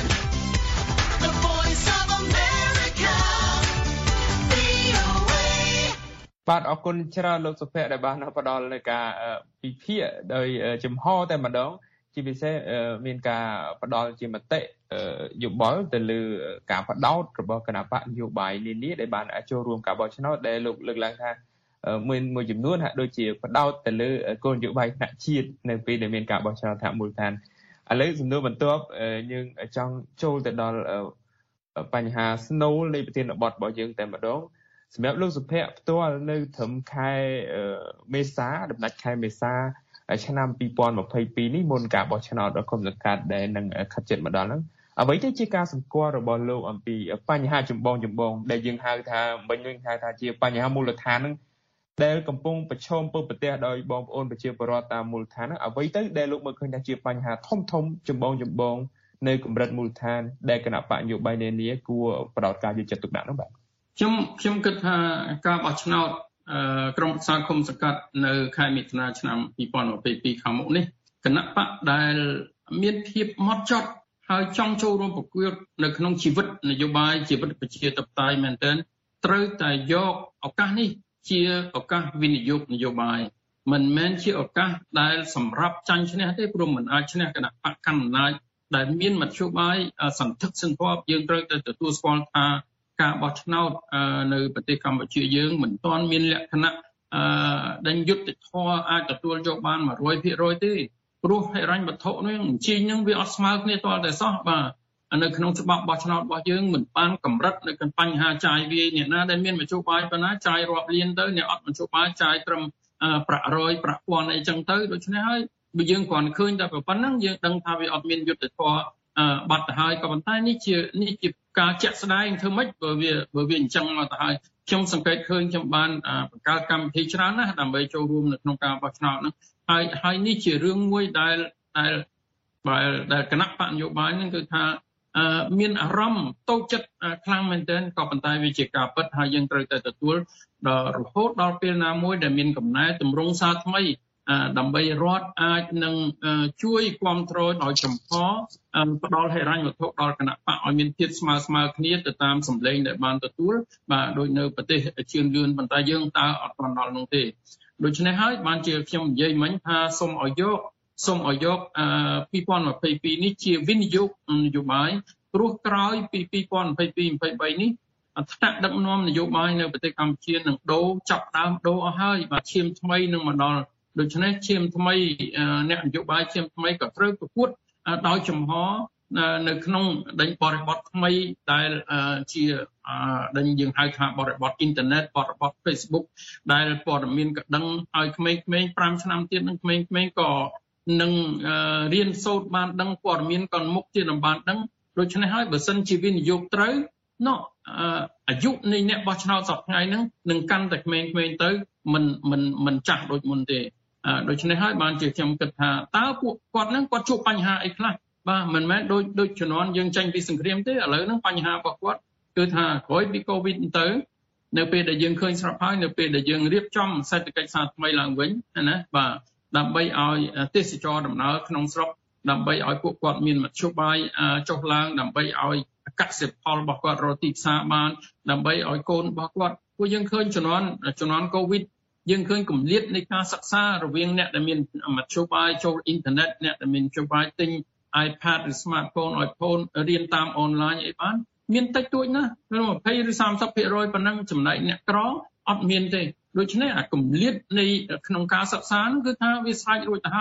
the voice of America, វី អូ เอបាទអរគុណច្រើនលោកសុភ័ក្រដែលបានផ្ដល់នៅការពិភាក្សាដោយចំហតែម្ដងជាពិសេសមានការផ្ដល់ជាមតិយោបល់ទៅលើការបដោតរបស់គណៈបកនយោបាយនានាដែលបានចូលរួមការបោះឆ្នោតដែលលោកលើកឡើងថាមួយមួយចំនួនហាក់ដូចជាផ្ដោតទៅលើគោលនយោបាយថ្នាក់ជាតិនៅពេលដែលមានការបោះឆ្នោតថ្នាក់មូលដ្ឋានឥឡូវសំណួរបន្ទាប់យើងចង់ចូលទៅដល់បញ្ហាស្នូលនៃប្រធានបទរបស់យើងតែម្ដងសម្រាប់លោកសុភ័ក្រផ្ទាល់នៅត្រឹមខែមេសាដំណាច់ខែមេសាឆ្នាំពីរពាន់ម្ភៃពីរនេះមុនការបោះឆ្នោតរបស់គុំសង្កាត់ដែលនឹងខិតជិតមកដល់ហ្នឹងអ្វីទៅជាការសម្គាល់របស់លោកអំពីបញ្ហាចម្បងចម្បងដែលយើងហៅថាមិញយើងហៅថាជាបញ្ហាមូលដ្ឋានហ្នឹងដែលកំពុងប្រឈមពុបប្រទេសដោយបងប្អូនប្រជាពលរដ្ឋតាមមូលដ្ឋានអ្វីទៅដែលលោកមើលឃើញថាជាបញ្ហាធំធំចម្បងចម្បងនៅកម្រិតមូលដ្ឋានដែលគណៈបកនយោបាយនានាគួរបដោតការយកចិត្តទុកដាក់នោះបាទខ្ញុំខ្ញុំគិតថាការបោះឆ្នោតក្រុមប្រឹក្សាគុំសង្កាត់នៅខែមិថុនាឆ្នាំពីរពាន់ម្ភៃពីរខាងមុខនេះគណៈបកដែលមានភាពម៉ត់ចត់ហើយចង់ចូលរួមប្រកួតនៅក្នុងជីវិតនយោបាយជីវិតប្រជាធិបតេយ្យមែនទែនត្រូវតែយកឱកាសនេះជាឱកាសវិនិយោគនយោបាយមិនមែនជាឱកាសដែលសម្រាប់ចាញ់ឈ្នះទេព្រោះមិនអាចឈ្នះគណៈបកកណ្ដាលអំណាចដែលមានមធ្យោបាយសន្ធឹកសន្ធាប់យើងត្រូវតែទទួលស្គាល់ថាការបោះឆ្នោតនៅប្រទេសកម្ពុជាយើងមិនទាន់មានលក្ខណៈដែលយុត្តិធម៌អាចទទួលយកបាន một trăm phần trăm ទេព្រោះហិរញ្ញវត្ថុនេះអញ្ជើញនឹងវាអត់ស្មើគ្នាទាល់តែសោះបាទនៅក្នុងច្បាប់បោះឆ្នោតរបស់យើងមិនបានកម្រិតនៅក្នុងបញ្ហាចាយវាយអ្នកណាដែលមានមធ្យោបាយប៉ុណ្ណាចាយរាប់លានទៅអ្នកអត់មធ្យោបាយចាយត្រឹមប្រាក់រយប្រាក់ពាន់អីចឹងទៅដូច្នេះហើយបើយើងគ្រាន់ឃើញតែប៉ុណ្ណឹងយើងដឹងថាវាអត់មានយុត្តិធម៌បាត់ទៅហើយក៏ប៉ុន្តែនេះជានេះជាការជាក់ស្ដែងធ្វើម៉េចបើវាបើវាអញ្ចឹងមកទៅហើយខ្ញុំសង្កេតឃើញខ្ញុំបានបង្កើតកម្មវិធីច្រើនណាស់ដើម្បីចូលរួមនៅក្នុងការបោះឆ្នោតហ្នឹងហើយហើយនេះជារឿងមួយដែលដែលបើដែលគណៈបកនយោបាយហ្នឹងគឺថាមានអារម្មណ៍តូចចិត្តខ្លាំងមែនទែនក៏ប៉ុន្តែវាជាការពិតហើយយើងត្រូវតែទទួលដល់រហូតដល់ពេលណាមួយដែលមានកំណែទម្រង់សារថ្មីដើម្បីរដ្ឋអាចនឹងជួយគ្រប់គ្រងដោយចំហផ្ដល់ហិរញ្ញវត្ថុដល់គណៈបកឲ្យមានភាពស្មើស្មើគ្នាទៅតាមសម្លេងដែលបានទទួលបាទដោយនៅប្រទេសជឿនលឿនប៉ុន្តែយើងតើអត់បានដល់នោះទេដូច្នេះហើយបានជាខ្ញុំនិយាយមិញថាសូមឲ្យយកសូមឲ្យយកពីរពាន់ម្ភៃពីរនេះជាវិនិយោគនយោបាយព្រោះក្រោយពីពីរពាន់ម្ភៃពីរ ម្ភៃបីនេះថ្នាក់ដឹកនាំនយោបាយនៅប្រទេសកម្ពុជានឹងដូរចាប់ដើមដូរអស់ហើយបាទឈាមថ្មីនឹងមកដល់ដូច្នេះឈាមថ្មីអ្នកនយោបាយឈាមថ្មីក៏ត្រូវប្រកួតដោយចំហនៅក្នុងដេញបរិបទថ្មីដែលជាដេញយើងហៅថាបរិបទអ៊ីនធឺណិតបរិបទ Facebook ដែលព័ត៌មានក៏ដឹងឲ្យក្មេងៗប្រាំឆ្នាំទៀតនឹងក្មេងៗក៏នឹងរៀនសូត្របានដឹងព័ត៌មានក៏មុខទៀតបានដឹងដូច្នេះហើយបើសិនជាវិនិយោគត្រូវនោះអាយុនៃអ្នកបោះឆ្នោតសប្តាហ៍ថ្ងៃហ្នឹងនឹងកាន់តែក្មេងៗទៅមិនមិនមិនចាស់ដូចមុនទេដូច្នេះហើយបានជាខ្ញុំគិតថាតើពួកគាត់ហ្នឹងគាត់ជួបបញ្ហាអីខ្លះបាទមិនមែនដូចដូចជំនាន់យើងចាញ់ពីសង្គ្រាមទេឥឡូវហ្នឹងបញ្ហារបស់គាត់គឺថាក្រោយពីកូវីដទៅនៅពេលដែលយើងឃើញស្រាប់ហើយនៅពេលដែលយើងរៀបចំសេដ្ឋកិច្ចសាស្ត្រថ្មីឡើងវិញណាបាទដើម្បីឲ្យទេសចរដំណើរក្នុងស្រុកដើម្បីឲ្យពួកគាត់មានមធ្យោបាយចុះឡើងដើម្បីឲ្យកសិផលរបស់គាត់រកទីផ្សារបានដើម្បីឲ្យកូនរបស់គាត់ពួកយើងឃើញជំនាន់ជំនាន់កូវីដយើងឃើញគម្លាតនៃការសិក្សារវាងអ្នកដែលមានមធ្យោបាយចូលអ៊ីនធឺណិតអ្នកដែលមានមធ្យោបាយទិញ iPad ឬ smartphone iPhone រៀនតាមអនឡាញអីបានមានតិចតួចណាស់ยี่สิบ ឬ 30% ប៉ុណ្ណឹងចំណែកអ្នកក្រអត់មានទេដូច្នេះអាគម្លាតនៃក្នុងការសិក្សានោះគឺថាវាស្រេចរួចទៅហើយ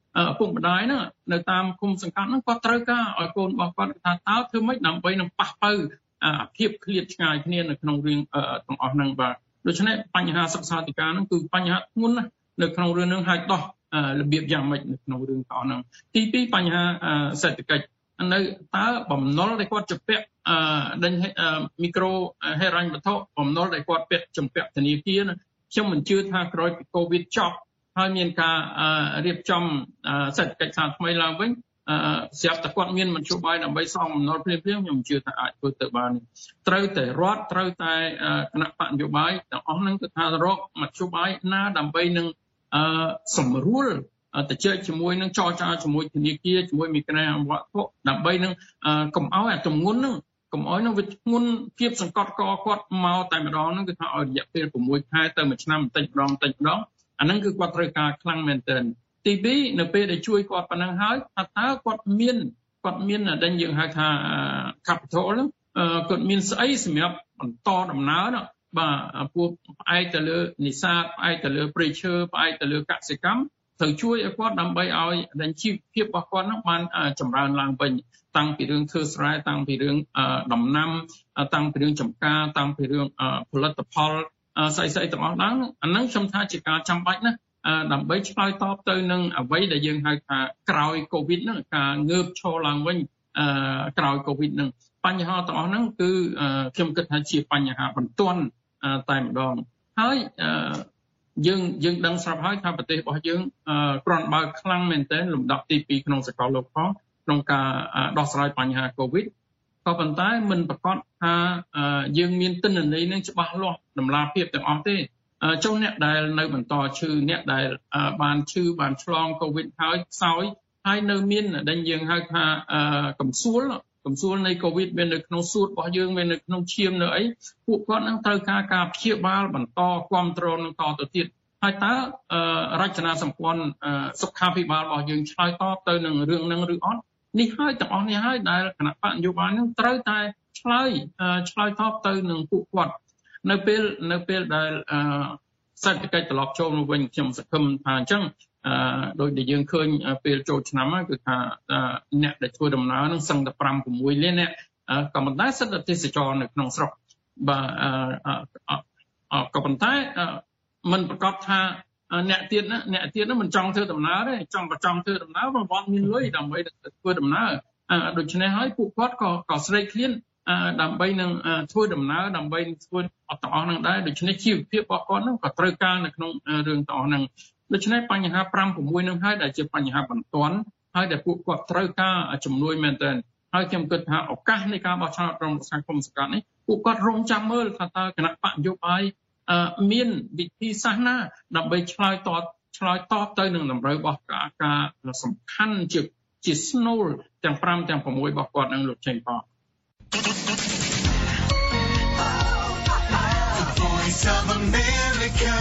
ឪពុកម្ដាយហ្នឹងនៅតាមគុំសង្កាត់ហ្នឹងគាត់ត្រូវការឲ្យកូនរបស់គាត់ថាតើធ្វើម៉េចដើម្បីនឹងប៉ះប៉ូវអាភាពឃ្លាតឆ្ងាយគ្នានៅក្នុងរឿងទាំងអស់ហ្នឹងបាទដូច្នេះបញ្ហាសិក្សាធិការហ្នឹងគឺបញ្ហាធ្ងន់ណាស់នៅក្នុងរឿងហ្នឹងហើយដោះរបៀបយ៉ាងម៉េចនៅក្នុងរឿងទាំងអស់ហ្នឹងទីពីរបញ្ហាសេដ្ឋកិច្ចនៅតើបំណុលដែលគាត់ជំពាក់ដេញមីក្រូហិរញ្ញវត្ថុបំណុលដែលគាត់ពាក់ជំពាក់ធនាគារខ្ញុំមិនជឿថាក្រោយពីកូវីដចប់ហើយមានការរៀបចំសេដ្ឋកិច្ចសាថ្មីឡើងវិញស្រាប់តែគាត់មានមធ្យោបាយដើម្បីសងបំណុលភ្លាមៗខ្ញុំជឿថាអាចធ្វើទៅបានត្រូវតែរដ្ឋត្រូវតែគណៈបកនយោបាយទាំងអស់ហ្នឹងគឺថារកមធ្យោបាយណាដើម្បីនឹងសម្រួលទៅជែកជាមួយនឹងចរចាជាមួយធនាគារជាមួយមីក្រូហិរញ្ញវត្ថុដើម្បីនឹងកុំឲ្យអាទម្ងន់ហ្នឹងកុំឲ្យនឹងវាធ្ងន់ភាពសង្កត់កគាត់មកតែម្ដងហ្នឹងគឺថាឲ្យរយៈពេល6ខែទៅមួយឆ្នាំបន្តិចម្ដងបន្តិចម្ដងអាហ្នឹងគឺគាត់ត្រូវការខ្លាំងមែនទែនទីពីរនៅពេលដែលជួយគាត់ប៉ុណ្ណឹងហើយថាតើគាត់មានគាត់មានដែលយើងហៅថា capital ហ្នឹងគាត់មានស្អីសម្រាប់បន្តដំណើរណាបាទពួកផ្អែកទៅលើនេសាទផ្អែកទៅលើព្រៃឈើផ្អែកទៅលើកសិកម្មត្រូវជួយឲ្យគាត់ដើម្បីឲ្យដែលជីវភាពរបស់គាត់ហ្នឹងបានចម្រើនឡើងវិញតាំងពីរឿងធ្វើស្រែតាំងពីរឿងដំណាំតាំងពីរឿងចម្ការតាំងពីរឿងផលិតផលស្អីស្អីទាំងអស់ហ្នឹងអាហ្នឹងខ្ញុំថាជាការចាំបាច់ណាដើម្បីឆ្លើយតបទៅនឹងអ្វីដែលយើងហៅថាក្រោយកូវីដហ្នឹងការងើបឈរឡើងវិញក្រោយកូវីដហ្នឹងបញ្ហាទាំងអស់ហ្នឹងគឺខ្ញុំគិតថាជាបញ្ហាបន្ទាន់តែម្ដងហើយយើងយើងដឹងស្រាប់ហើយថាប្រទេសរបស់យើងគ្រាន់បើខ្លាំងមែនទែនលំដាប់ទីពីរក្នុងសកលលោកផងក្នុងការដោះស្រាយបញ្ហាកូវីដក៏ប៉ុន្តែមិនប្រកាសថាយើងមានទិន្នន័យនឹងច្បាស់លាស់តម្លាភាពទាំងអស់ទេចុះអ្នកដែលនៅបន្តឈឺអ្នកដែលបានឈឺបានឆ្លងកូវីដហើយខ្សោយហើយនៅមានដែលយើងហៅថាកំសួលកំសួលនៃកូវីដមាននៅក្នុងសួតរបស់យើងមាននៅក្នុងឈាមនៅអីពួកគាត់នឹងត្រូវការការព្យាបាលបន្តគ្រប់គ្រងនឹងតទៅទៀតហើយតើរចនាសម្ព័ន្ធសុខាភិបាលរបស់យើងឆ្លើយតបទៅនឹងរឿងនឹងឬអត់នេះហើយទាំងអស់នេះហើយដែលគណៈបកនយោបាយនឹងត្រូវតែឆ្លើយឆ្លើយតបទៅនឹងពួកគាត់នៅពេលនៅពេលដែលសេដ្ឋកិច្ចត្រឡប់ចូលមកវិញខ្ញុំសង្ឃឹមថាអញ្ចឹងដោយដែលយើងឃើញពេលចូលឆ្នាំគឺថាអ្នកដែលធ្វើដំណើរនឹងសឹងតែfive sixលានអ្នកក៏ប៉ុន្តែសិទ្ធិទេសចរនៅក្នុងស្រុកបាទក៏ប៉ុន្តែមិនប្រកាសថាអ្នកទៀតណាអ្នកទៀតហ្នឹងមិនចង់ធ្វើដំណើរទេចង់ក៏ចង់ធ្វើដំណើរપણគាត់មានលុយដើម្បីធ្វើដំណើរដូច្នេះហើយពួកគាត់ក៏ក៏ស្រេកឃ្លានដើម្បីនឹងធ្វើដំណើរដើម្បីធ្វើអត់ទាំងអស់ហ្នឹងដែរដូច្នេះជីវភាពរបស់គាត់ហ្នឹងក៏ត្រូវការនៅក្នុងរឿងទាំងអស់ហ្នឹងដូច្នេះបញ្ហាfive sixហ្នឹងហើយដែលជាបញ្ហាបន្ទាន់ហើយដែលពួកគាត់ត្រូវការជំនួយមែនទែនហើយខ្ញុំគិតថាឱកាសនៃការបោះឆ្នោតក្នុងសង្គមសង្កាត់នេះពួកគាត់រងចាំមើលថាតើគណៈបកនយោបាយមានវិធីសាស្ត្រណាដើម្បីឆ្លើយតបឆ្លើយតបទៅនឹងតម្រូវរបស់ការសំខាន់ជាជាស្នូលទាំងfiveទាំងsixរបស់គាត់នឹងលោកចេញផង The Voice of America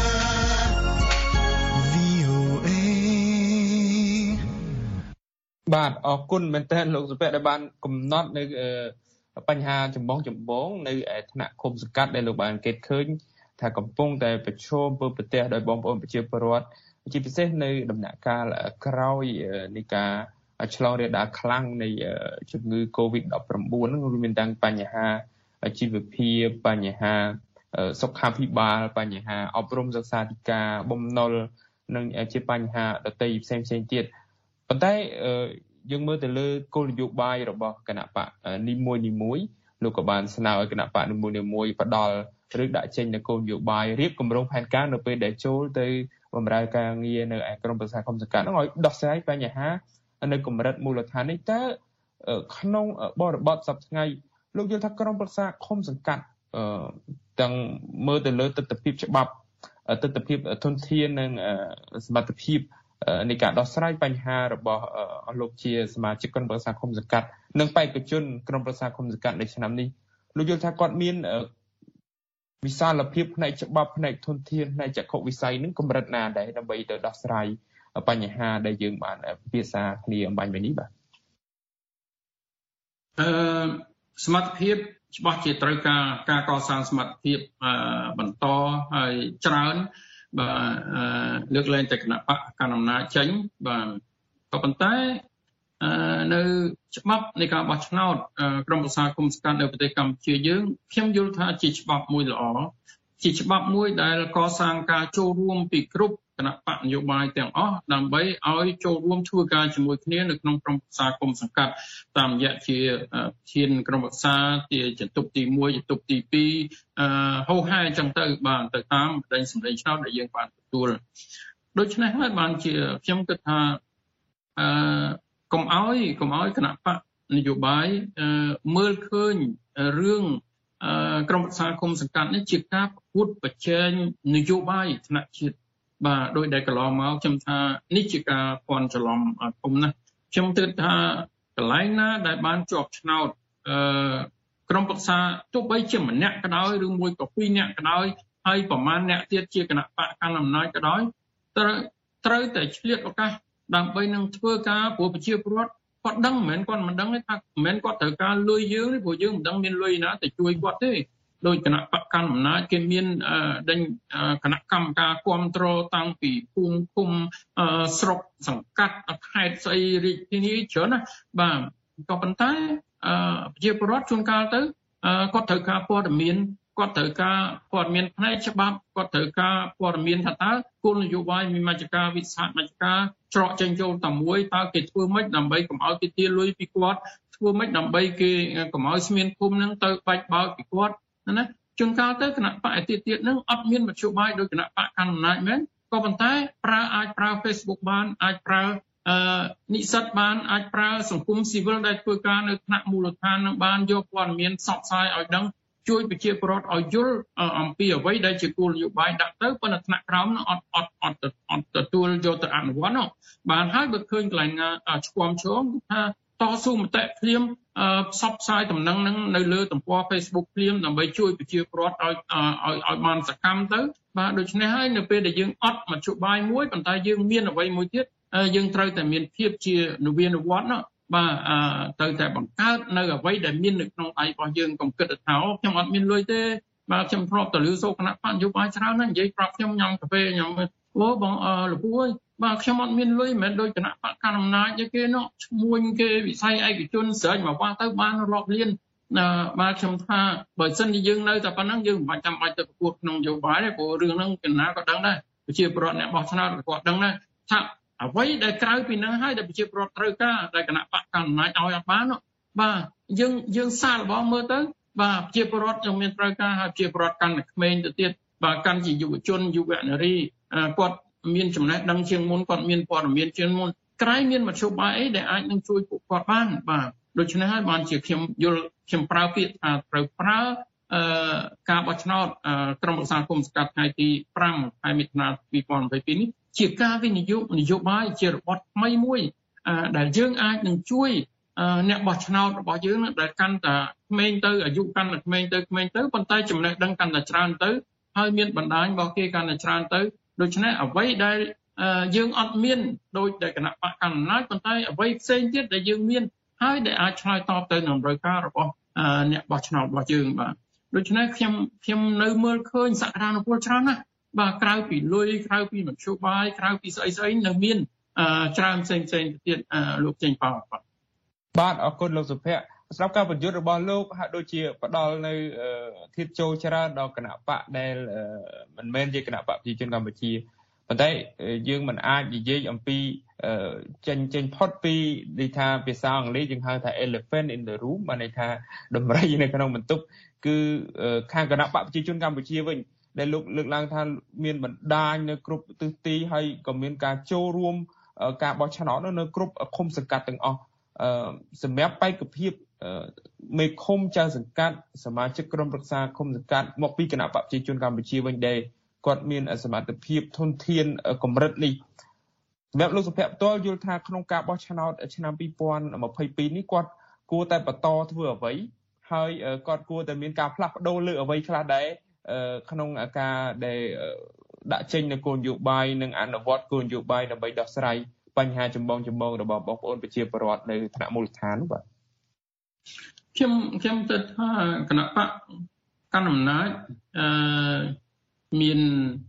បាទអរគុណមែនតើលោកសុភ័ក្រដែលបានកំណត់នៅបញ្ហាចម្បងចម្បងនៅថ្នាក់ឃុំសង្កាត់ដែលលោកបានអង្កេតឃើញថាកំពុងតែប្រឈមពើប្រទះដោយបងប្អូនប្រជាពលរដ្ឋជាពិសេសនៅដំណាក់កាលក្រោយនៃការឆ្លងរាលដាលខ្លាំងនៃជំងឺ កូវីដnineteen ហ្នឹងរួមមានទាំងបញ្ហាជីវភាពបញ្ហាសុខាភិបាលបញ្ហាអប់រំសិក្សាធិការបំណុលនិងជាបញ្ហាដទៃផ្សេងផ្សេងទៀតប៉ុន្តែយើងមើលទៅលើគោលនយោបាយរបស់គណៈបកនីមួយនីមួយលោកក៏បានស្នើឲ្យគណៈបកនីមួយនីមួយផ្ដល់ឬដាក់ចេញនូវគោលនយោបាយរៀបគម្រោងផែនការនៅពេលដែលចូលទៅបម្រើការងារនៅឯក្រមប្រឹក្សាគុំសង្កាត់ហ្នឹងឲ្យដោះស្រាយបញ្ហានៅកម្រិតមូលដ្ឋាននេះតើក្នុងបរិបទសប្តាហ៍ថ្ងៃលោកយល់ថាក្រមប្រឹក្សាគុំសង្កាត់ទាំងមើលទៅលើទស្សនវិជ្ជាច្បាប់ទស្សនវិជ្ជាធនធាននិងសមត្ថភាពនៃការដោះស្រាយបញ្ហារបស់លោកជាសមាជិកក្រុមប្រឹក្សាគុំសង្កាត់និងបេក្ខជនក្រុមប្រឹក្សាគុំសង្កាត់នៅឆ្នាំនេះលោកយល់ថាគាត់មានវិសាលភាពផ្នែកច្បាប់ផ្នែកធនធានផ្នែកចក្ខុវិស័យនឹងកម្រិតណាដែរដើម្បីទៅដោះស្រាយបញ្ហាដែលយើងបានពិភាក្សាគ្នាអំបញ្ញនេះបាទអឺសមត្ថភាពច្បាស់ជាត្រូវការការកសាងសមត្ថភាពបន្តហើយច្រើនបាទលើកលែងតែគណៈបកកណ្ដាលអំណាចចេញបាទក៏ប៉ុន្តែនៅច្បាប់នៃការបោះឆ្នោតក្រុមប្រឹក្សាគុំសង្កាត់នៅប្រទេសកម្ពុជាយើងខ្ញុំយល់ថាជាច្បាប់មួយល្អជាច្បាប់មួយដែលកសាងការចូលរួមពីគ្រប់គណៈបកនយោបាយទាំងអស់ដើម្បីឲ្យចូលរួមធ្វើការជាមួយគ្នានៅក្នុងក្រុមប្រឹក្សាគុំសង្កាត់តាមរយៈជាធានក្រុមប្រឹក្សាជាចតុបទីមួយចតុបទីពីរអឺហោហែអញ្ចឹងទៅបាទទៅតាមប្រទេសសម្លេងឆ្នោតដែលយើងបានទទួលដូច្នេះហើយបានជាខ្ញុំគិតថាអឺកុំឲ្យកុំឲ្យគណៈបកនយោបាយមើលឃើញរឿងក្រុមប្រឹក្សាគុំសង្កាត់នេះជាការប្រកួតប្រជែងនយោបាយថ្នាក់ជាតិបាទដោយដែលកន្លងមកខ្ញុំថានេះជាការពាន់ច្រឡំធំណាស់ខ្ញុំគិតថាកន្លែងណាដែលបានជាប់ឆ្នោតអឺក្រុមប្រឹក្សាទោះបីជាម្នាក់ក៏ដោយឬមួយក៏ពីរនាក់ក៏ដោយហើយប្រមាណអ្នកទៀតជាគណៈបកកណ្ដាលអំណាចក៏ដោយត្រូវត្រូវតែឆ្លៀតឱកាសដើម្បីនឹងធ្វើការព្រោះប្រជាពលរដ្ឋគាត់ដឹងមិនមែនគាត់មិនដឹងទេថាមិនមែនគាត់ត្រូវការលុយយើងទេព្រោះយើងមិនដឹងមានលុយណាទៅជួយគាត់ទេដោយគណៈបកកណ្ដាលអំណាចគេមានដេញគណៈកម្មការគ្រប់គ្រងតាំងពីភូមិឃុំស្រុកសង្កាត់ខេត្តស្អីរាជធានីច្រើនណាបាទក៏ប៉ុន្តែប្រជាពលរដ្ឋជួនកាលទៅគាត់ត្រូវការព័ត៌មានគាត់ត្រូវការព័ត៌មានផ្នែកច្បាប់គាត់ត្រូវការព័ត៌មានថាតើគោលនយោបាយមានមជ្ឈការវិសាស្ត្រមជ្ឈការច្រកចេញចូលតែមួយតើគេធ្វើម៉េចដើម្បីកុំឲ្យគេទារលុយពីគាត់ធ្វើម៉េចដើម្បីគេកុំឲ្យស្មានភូមិហ្នឹងទៅបាច់បោកពីគាត់ណាជួនកាលទៅគណៈបកឯទៀតទៀតហ្នឹងអត់មានមជ្ឈបាយដោយគណៈបកកណ្ដាលអំណាចមែនក៏ប៉ុន្តែប្រើអាចប្រើ Facebook បានអាចប្រើអឺនិស្សិតបានអាចប្រើសង្គមស៊ីវិលដែលធ្វើការនៅថ្នាក់មូលដ្ឋាននឹងបានយកព័ត៌មានផ្សព្វផ្សាយឲ្យដឹងជួយប្រជាពលរដ្ឋឲ្យយល់អំពីអ្វីដែលជាគោលនយោបាយដាក់ទៅប៉ុន្តែថ្នាក់ក្រោមអត់អត់អត់អត់ទទួលយកទៅអនុវត្តនោះបានហើយបើឃើញកន្លែងណាឆ្គាំឆ្គងថាតស៊ូមតិភ្លាមផ្សព្វផ្សាយដំណឹងហ្នឹងនៅលើទំព័រ Facebook ភ្លាមដើម្បីជួយប្រជាពលរដ្ឋឲ្យឲ្យឲ្យបានសកម្មទៅបាទដូច្នេះហើយនៅពេលដែលយើងអត់មជ្ឈបាយមួយប៉ុន្តែយើងមានអ្វីមួយទៀតយើងត្រូវតែមានភាពជានវានុវត្តន៍បាទត្រូវតែបង្កើតនៅអ្វីដែលមាននៅក្នុងដៃរបស់យើងកុំគិតថាខ្ញុំអត់មានលុយទេបាទខ្ញុំធ្លាប់ទៅលើសូគណៈបកនយោបាយច្រើនណាស់និយាយប្រាប់ខ្ញុំញ៉ាំកាហ្វេញ៉ាំអូបងលពូអើយបាទខ្ញុំអត់មានលុយមិនមែនដូចគណៈបកកណ្ដាលអំណាចទេគេនោះឈ្មួញគេវិស័យឯកជនស្រេចមកវ៉ាទៅបានរាប់លានបាទខ្ញុំថាបើសិនជាយើងនៅតែប៉ុណ្ណឹងយើងមិនចាំបាច់ទៅប្រកួតក្នុងនយោបាយទេព្រោះរឿងហ្នឹងកណ្ណាក៏ដឹងដែរប្រជាពលរដ្ឋអ្នកបោះឆ្នោតគាត់ដឹងដែរថាអ្វីដែលក្រៅពីហ្នឹងហើយដែលប្រជាពលរដ្ឋត្រូវការដែលគណៈបកកណ្ដាលអំណាចឲ្យអត់បានបាទយើងយើងសាកល្បងមើលទៅបាទប្រជាពលរដ្ឋយើងមានត្រូវការហើយប្រជាពលរដ្ឋកាន់តែក្មេងទៅទៀតបាទកាន់ជាយុវជនយុវនារីគាត់មានចំណេះដឹងជាងមុនគាត់មានព័ត៌មានជាងមុនក្រែងមានមធ្យោបាយអីដែលអាចនឹងជួយពួកគាត់បានបាទដូច្នេះហើយបានជាខ្ញុំយល់ខ្ញុំប្រើពាក្យថាត្រូវប្រើអឺការបោះឆ្នោតក្រុមប្រឹក្សាគុំសង្កាត់ថ្ងៃទីប្រាំខែមិថុនាពីរពាន់ยี่สิบពីរនេះជាការវិនិយោគនយោបាយជារបត់ថ្មីមួយដែលយើងអាចនឹងជួយអ្នកបោះឆ្នោតរបស់យើងដែលកាន់តែក្មេងទៅអាយុកាន់តែក្មេងទៅក្មេងទៅប៉ុន្តែចំណេះដឹងកាន់តែច្រើនទៅហើយមានបណ្ដាញរបស់គេកាន់តែច្រើនទៅដូច្នេះអ្វីដែលយើងអត់មានដោយតែគណៈបកកណ្ដាលអំណាចប៉ុន្តែអ្វីផ្សេងទៀតដែលយើងមានហើយដែលអាចឆ្លើយតបទៅនឹងតម្រូវការរបស់អ្នកបោះឆ្នោតរបស់យើងបាទដូច្នេះខ្ញុំខ្ញុំនៅមើលឃើញសក្តានុពលច្រើនណាស់បាទក្រៅពីលុយក្រៅពីមធ្យោបាយក្រៅពីស្អីស្អីនៅមានច្រើនផ្សេងផ្សេងទៀតលោកចេញប៉ោបាទបាទអរគុណលោកសុភ័ក្រស្រាប់ការបញ្យុទ្ធរបស់លោកហាក់ដូចជាផ្ដល់នៅធាតុចូលច្រើនដល់គណៈបកដែលមិនមែនជាគណៈបកប្រជាជនកម្ពុជាប៉ុន្តែយើងមិនអាចនិយាយអំពីចេញចេញផុតពីនិយាយថាភាសាអង់គ្លេសយើងហៅថា elephant in the room បានន័យថាដំរីនៅក្នុងបន្ទប់គឺខាងគណៈបកប្រជាជនកម្ពុជាវិញដែលលោកលើកឡើងថាមានបណ្ដាញនៅគ្រប់ទិសទីហើយក៏មានការចូលរួមការបោះឆ្នោតនៅគ្រប់ឃុំសង្កាត់ទាំងអស់សម្រាប់បេក្ខភាពមេឃុំចៅសង្កាត់សមាជិកក្រុមប្រឹក្សាឃុំសង្កាត់មកពីគណៈបកប្រជាជនកម្ពុជាវិញដែរគាត់មានសមត្ថភាពធនធានកម្រិតនេះសម្រាប់លោកសុភ័ក្រផ្ទាល់យល់ថាក្នុងការបោះឆ្នោតឆ្នាំពីរពាន់ยี่สิบពីរនេះគាត់គួរតែបន្តធ្វើអ្វីហើយគាត់គួរតែមានការផ្លាស់ប្ដូរលើអ្វីខ្លះដែរក្នុងការដែលដាក់ចេញនូវគោលនយោបាយនិងអនុវត្តគោលនយោបាយដើម្បីដោះស្រាយបញ្ហាចម្បងចម្បងរបស់បងប្អូនប្រជាពលរដ្ឋនៅថ្នាក់មូលដ្ឋានបាទខ្ញុំខ្ញុំគិតថាគណៈបកកណ្ដាលអំណាចអឺមាន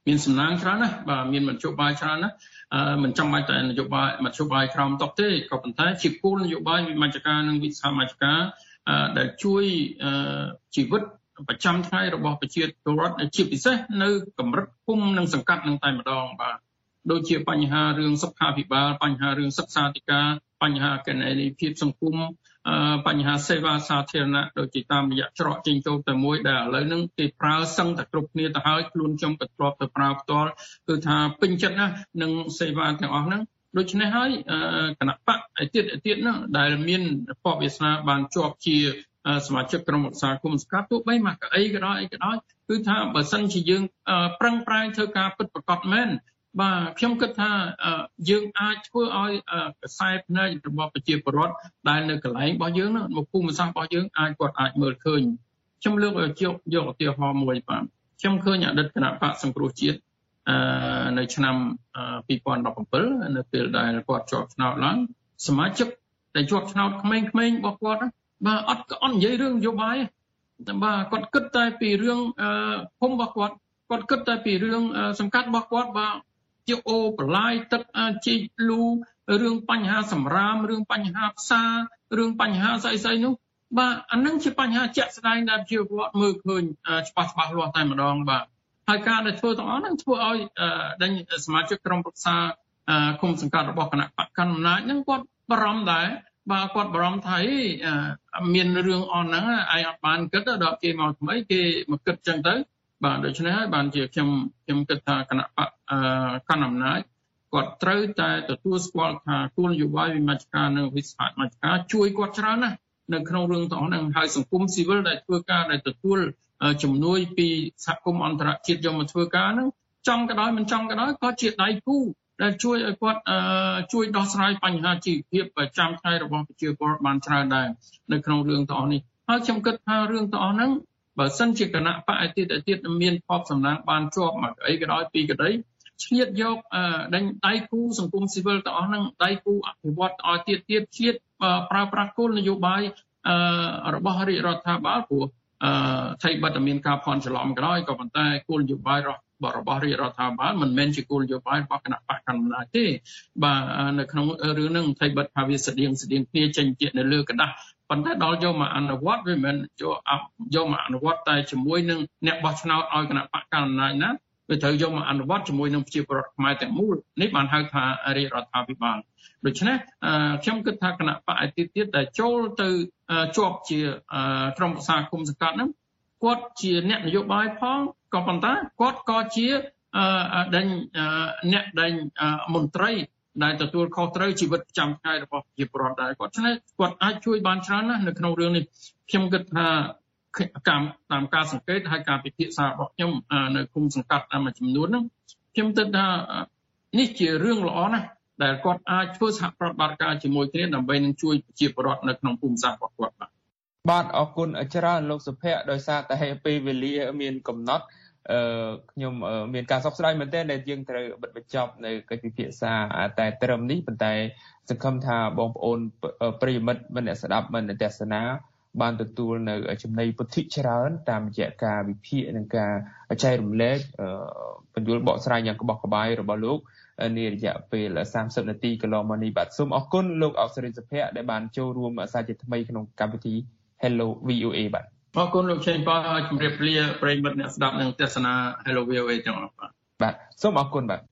មានសំណាងច្រើនណាស់បាទមានមធ្យោបាយច្រើនណាស់អឺមិនចាំបាច់តែនយោបាយមធ្យោបាយក្រោមតុទេក៏ប៉ុន្តែជាគោលនយោបាយវិមជ្ឈការនិងវិសាមជ្ឈការដែលជួយជីវិតប្រចាំថ្ងៃរបស់ប្រជាពលរដ្ឋជាពិសេសនៅកម្រិតភូមិនិងសង្កាត់នឹងតែម្ដងបាទដូចជាបញ្ហារឿងសុខាភិបាលបញ្ហារឿងសិក្សាធិការបញ្ហាគណនេយ្យភាពសង្គមបញ្ហាសេវាសាធារណៈដូចជាតាមរយៈច្រកចេញចូលតែមួយដែលឥឡូវហ្នឹងគេប្រើសឹងតែគ្រប់គ្នាទៅហើយខ្លួនខ្ញុំក៏ធ្លាប់ទៅប្រើផ្ទាល់គឺថាពេញចិត្តណាស់នឹងសេវាទាំងអស់ហ្នឹងដូច្នេះហើយគណៈបកឯទៀតឯទៀតហ្នឹងដែលមានពពវាសនាបានជាប់ជាសមាជិកក្រុមប្រឹក្សាគុំសង្កាត់ទោះបីមកអីក៏ដោយអីក៏ដោយគឺថាបើសិនជាយើងប្រឹងប្រែងធ្វើការពិតប្រាកដមែនបាទខ្ញុំគិតថាយើងអាចធ្វើឲ្យកសែភ្នែករបស់ប្រជាពលរដ្ឋដែលនៅកន្លែងរបស់យើងនោះភូមិសាស្ត្ររបស់យើងអាចគាត់អាចមើលឃើញខ្ញុំលើកយកយកឧទាហរណ៍មួយបាទខ្ញុំឃើញអតីតគណៈបកសង្គ្រោះជាតិនៅឆ្នាំពីរពាន់ដប់ប្រាំនៅពេលដែលគាត់ជាប់ឆ្នោតឡើងសមាជិកដែលជាប់ឆ្នោតក្មេងៗរបស់គាត់បាទអត់ក៏អត់និយាយរឿងនយោបាយបាទគាត់គិតតែពីរឿងភូមិរបស់គាត់គាត់គិតតែពីរឿងសង្កាត់របស់គាត់បាទជាអូបន្លាយទឹកជីកលូរឿងបញ្ហាសម្រាមរឿងបញ្ហាផ្សាររឿងបញ្ហាស្អីស្អីនោះបាទអានឹងជាបញ្ហាជាក់ស្ដែងដែលជាពលរដ្ឋមើលឃើញច្បាស់ច្បាស់លាស់តែម្ដងបាទហើយការដែលធ្វើទាំងអស់ហ្នឹងធ្វើឲ្យដេញសមាជិកក្រុមប្រឹក្សាគុំសង្កាត់របស់គណៈបកកណ្ដាលអំណាចហ្នឹងគាត់បារម្ភដែរបាទគាត់បារម្ភថាមានរឿងអស់ហ្នឹងឯងអត់បានគិតដល់គេមកថ្មីគេមកគិតចឹងទៅបាទដូច្នេះហើយបានជាខ្ញុំខ្ញុំគិតថាគណៈបកកណ្ដាលអំណាចគាត់ត្រូវតែទទួលស្គាល់ថាគោលនយោបាយវិមជ្ឈការនិងវិស័យមជ្ឈការជួយគាត់ច្រើនណាស់នៅក្នុងរឿងទាំងអស់ហ្នឹងហើយសង្គមស៊ីវិលដែលធ្វើការដែលទទួលជំនួយពីសហគមន៍អន្តរជាតិយកមកធ្វើការហ្នឹងចង់ក៏ដោយមិនចង់ក៏ដោយក៏ជាដៃគូដែលជួយឲ្យគាត់ជួយដោះស្រាយបញ្ហាជីវភាពប្រចាំថ្ងៃរបស់ប្រជាពលរដ្ឋបានច្រើនដែរនៅក្នុងរឿងទាំងអស់នេះហើយខ្ញុំគិតថារឿងទាំងអស់ហ្នឹងបើសិនជាគណៈបកឯទៀតឯទៀតមានភ័ព្វសំណាងបានជាប់មកអីក៏ដោយពីក្តីឆ្លៀតយកដេញដៃគូសង្គមស៊ីវិលទាំងអស់ហ្នឹងដៃគូអភិវឌ្ឍឲ្យទៀតទៀតឆ្លៀតប្រើប្រាស់គោលនយោបាយរបស់រាជរដ្ឋាភិបាលព្រោះថៃបិទតែមានការភ័ន្តច្រឡំក៏ដោយក៏ប៉ុន្តែគោលនយោបាយរបស់រាជរដ្ឋាភិបាលមិនមែនជាគោលនយោបាយរបស់គណៈបកកណ្ដាលអំណាចទេបាទនៅក្នុងរឿងហ្នឹងថៃបិទថាវាស្តៀងស្តៀងគ្នាចេញជានៅលើกระดาษប៉ុន្តែដល់យកមកអនុវត្តវាមិនយកយកមកអនុវត្តតែជាមួយនឹងអ្នកបោះឆ្នោតឲ្យគណៈបកកណ្ដាលអំណាចណាវាត្រូវយកមកអនុវត្តជាមួយនឹងប្រជាពលរដ្ឋខ្មែរទាំងមូលនេះបានហៅថារាជរដ្ឋាភិបាលដូច្នេះខ្ញុំគិតថាគណៈបកឯទៀតទៀតដែលចូលទៅជាប់ជាក្រុមប្រឹក្សាគុំសង្កាត់ហ្នឹងគាត់ជាអ្នកនយោបាយផងក៏ប៉ុន្តែគាត់ក៏ជាដេញអ្នកដេញមន្ត្រីដែលទទួលខុសត្រូវជីវិតប្រចាំថ្ងៃរបស់ប្រជាពលរដ្ឋដែរគាត់ឆ្នេះគាត់អាចជួយបានច្រើនណាស់នៅក្នុងរឿងនេះខ្ញុំគិតថាកម្មតាមការសង្កេតហើយការពិភាក្សារបស់ខ្ញុំនៅគុំសង្កាត់មួយចំនួនហ្នឹងខ្ញុំគិតថានេះជារឿងល្អណាស់ដែលគាត់អាចធ្វើសហប្រតិបត្តិការជាមួយគ្នាដើម្បីនឹងជួយប្រជាពលរដ្ឋនៅក្នុងភូមិសាស្ត្ររបស់គាត់បាទបាទអរគុណច្រើនលោកសុភ័ក្រដោយសារតែពេលវេលាមានកំណត់អឺខ្ញុំមានការសោកស្ដាយមែនទែនដែលយើងត្រូវបិទបញ្ចប់នៅកិច្ចពិភាក្សាតែត្រឹមនេះប៉ុន្តែសង្ឃឹមថាបងប្អូនប្រិយមិត្តមិនអ្នកស្ដាប់មិនអ្នកទស្សនាបានទទួលនៅចំណីពុទ្ធិច្រើនតាមរយៈការវិភាគនិងការចែករំលែកបញ្យលបកស្រាយយ៉ាងក្បោះក្បាយរបស់លោកនារយៈពេលសាមសិបនាទីកន្លងមកនេះបាទសូមអរគុណលោកអក្សរិនសុភ័ក្រដែលបានចូលរួមសាជាថ្មីក្នុងកម្មវិធី Hello វី អូ เอ បាទអរគុណលោកឆេងប៉ាជម្រាបលាប្រិយមិត្តអ្នកស្ដាប់និងទស្សនា Hello វី អូ เอ ទាំងអស់បាទបាទសូមអរគុណបាទ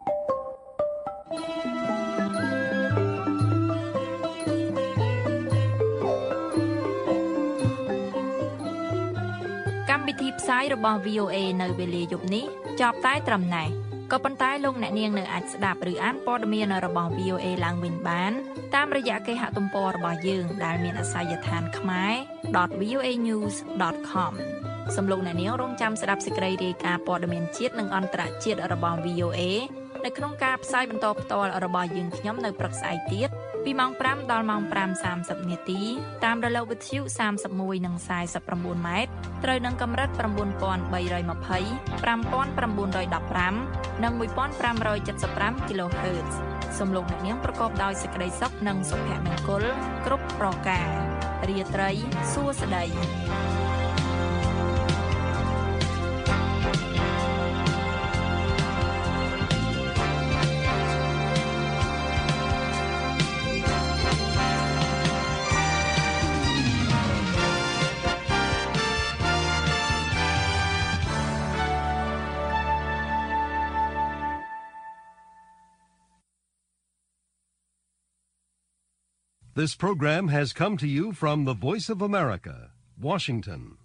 កម្មវិធីផ្សាយរបស់ វី អូ เอ នៅវេលាយប់នេះចប់តែត្រឹមណេះក៏ប៉ុន្តែលោកអ្នកនាងនៅអាចស្ដាប់ឬអានព័ត៌មានរបស់ វី អូ เอ ឡើងវិញបានតាមរយៈគេហទំព័ររបស់យើងដែលមានអាសយដ្ឋាន ខ្មែរ ដត វី អូ เอ ញូស ដត com សូមលោកអ្នកនាងរងចាំស្ដាប់សេចក្តីរាយការណ៍ព័ត៌មានជាតិនិងអន្តរជាតិរបស់ វី អូ เอ នៅក្នុងការផ្សាយបន្តផ្ទាល់របស់យើងខ្ញុំនៅព្រឹកស្អែកទៀតពីម៉ោងប្រាំដល់ម៉ោងប្រាំសាមសិបនាទីតាមរលកវិទ្យុសាមសិបមួយនិងសាយសិបប្រាំបួនម៉ែត្រត្រូវនឹងកម្រិត៩បី២០ ៥៩១៥និងមួយពាន់ប្រាំរយចិតសិបប្រាំ kHz សូមលោកអ្នកនាងប្រកបដោយសេចក្តីសុខនិងសុភមង្គលគ្រប់ប្រការរាត្រីសួស្តី This program has come to you from the Voice of America, Washington.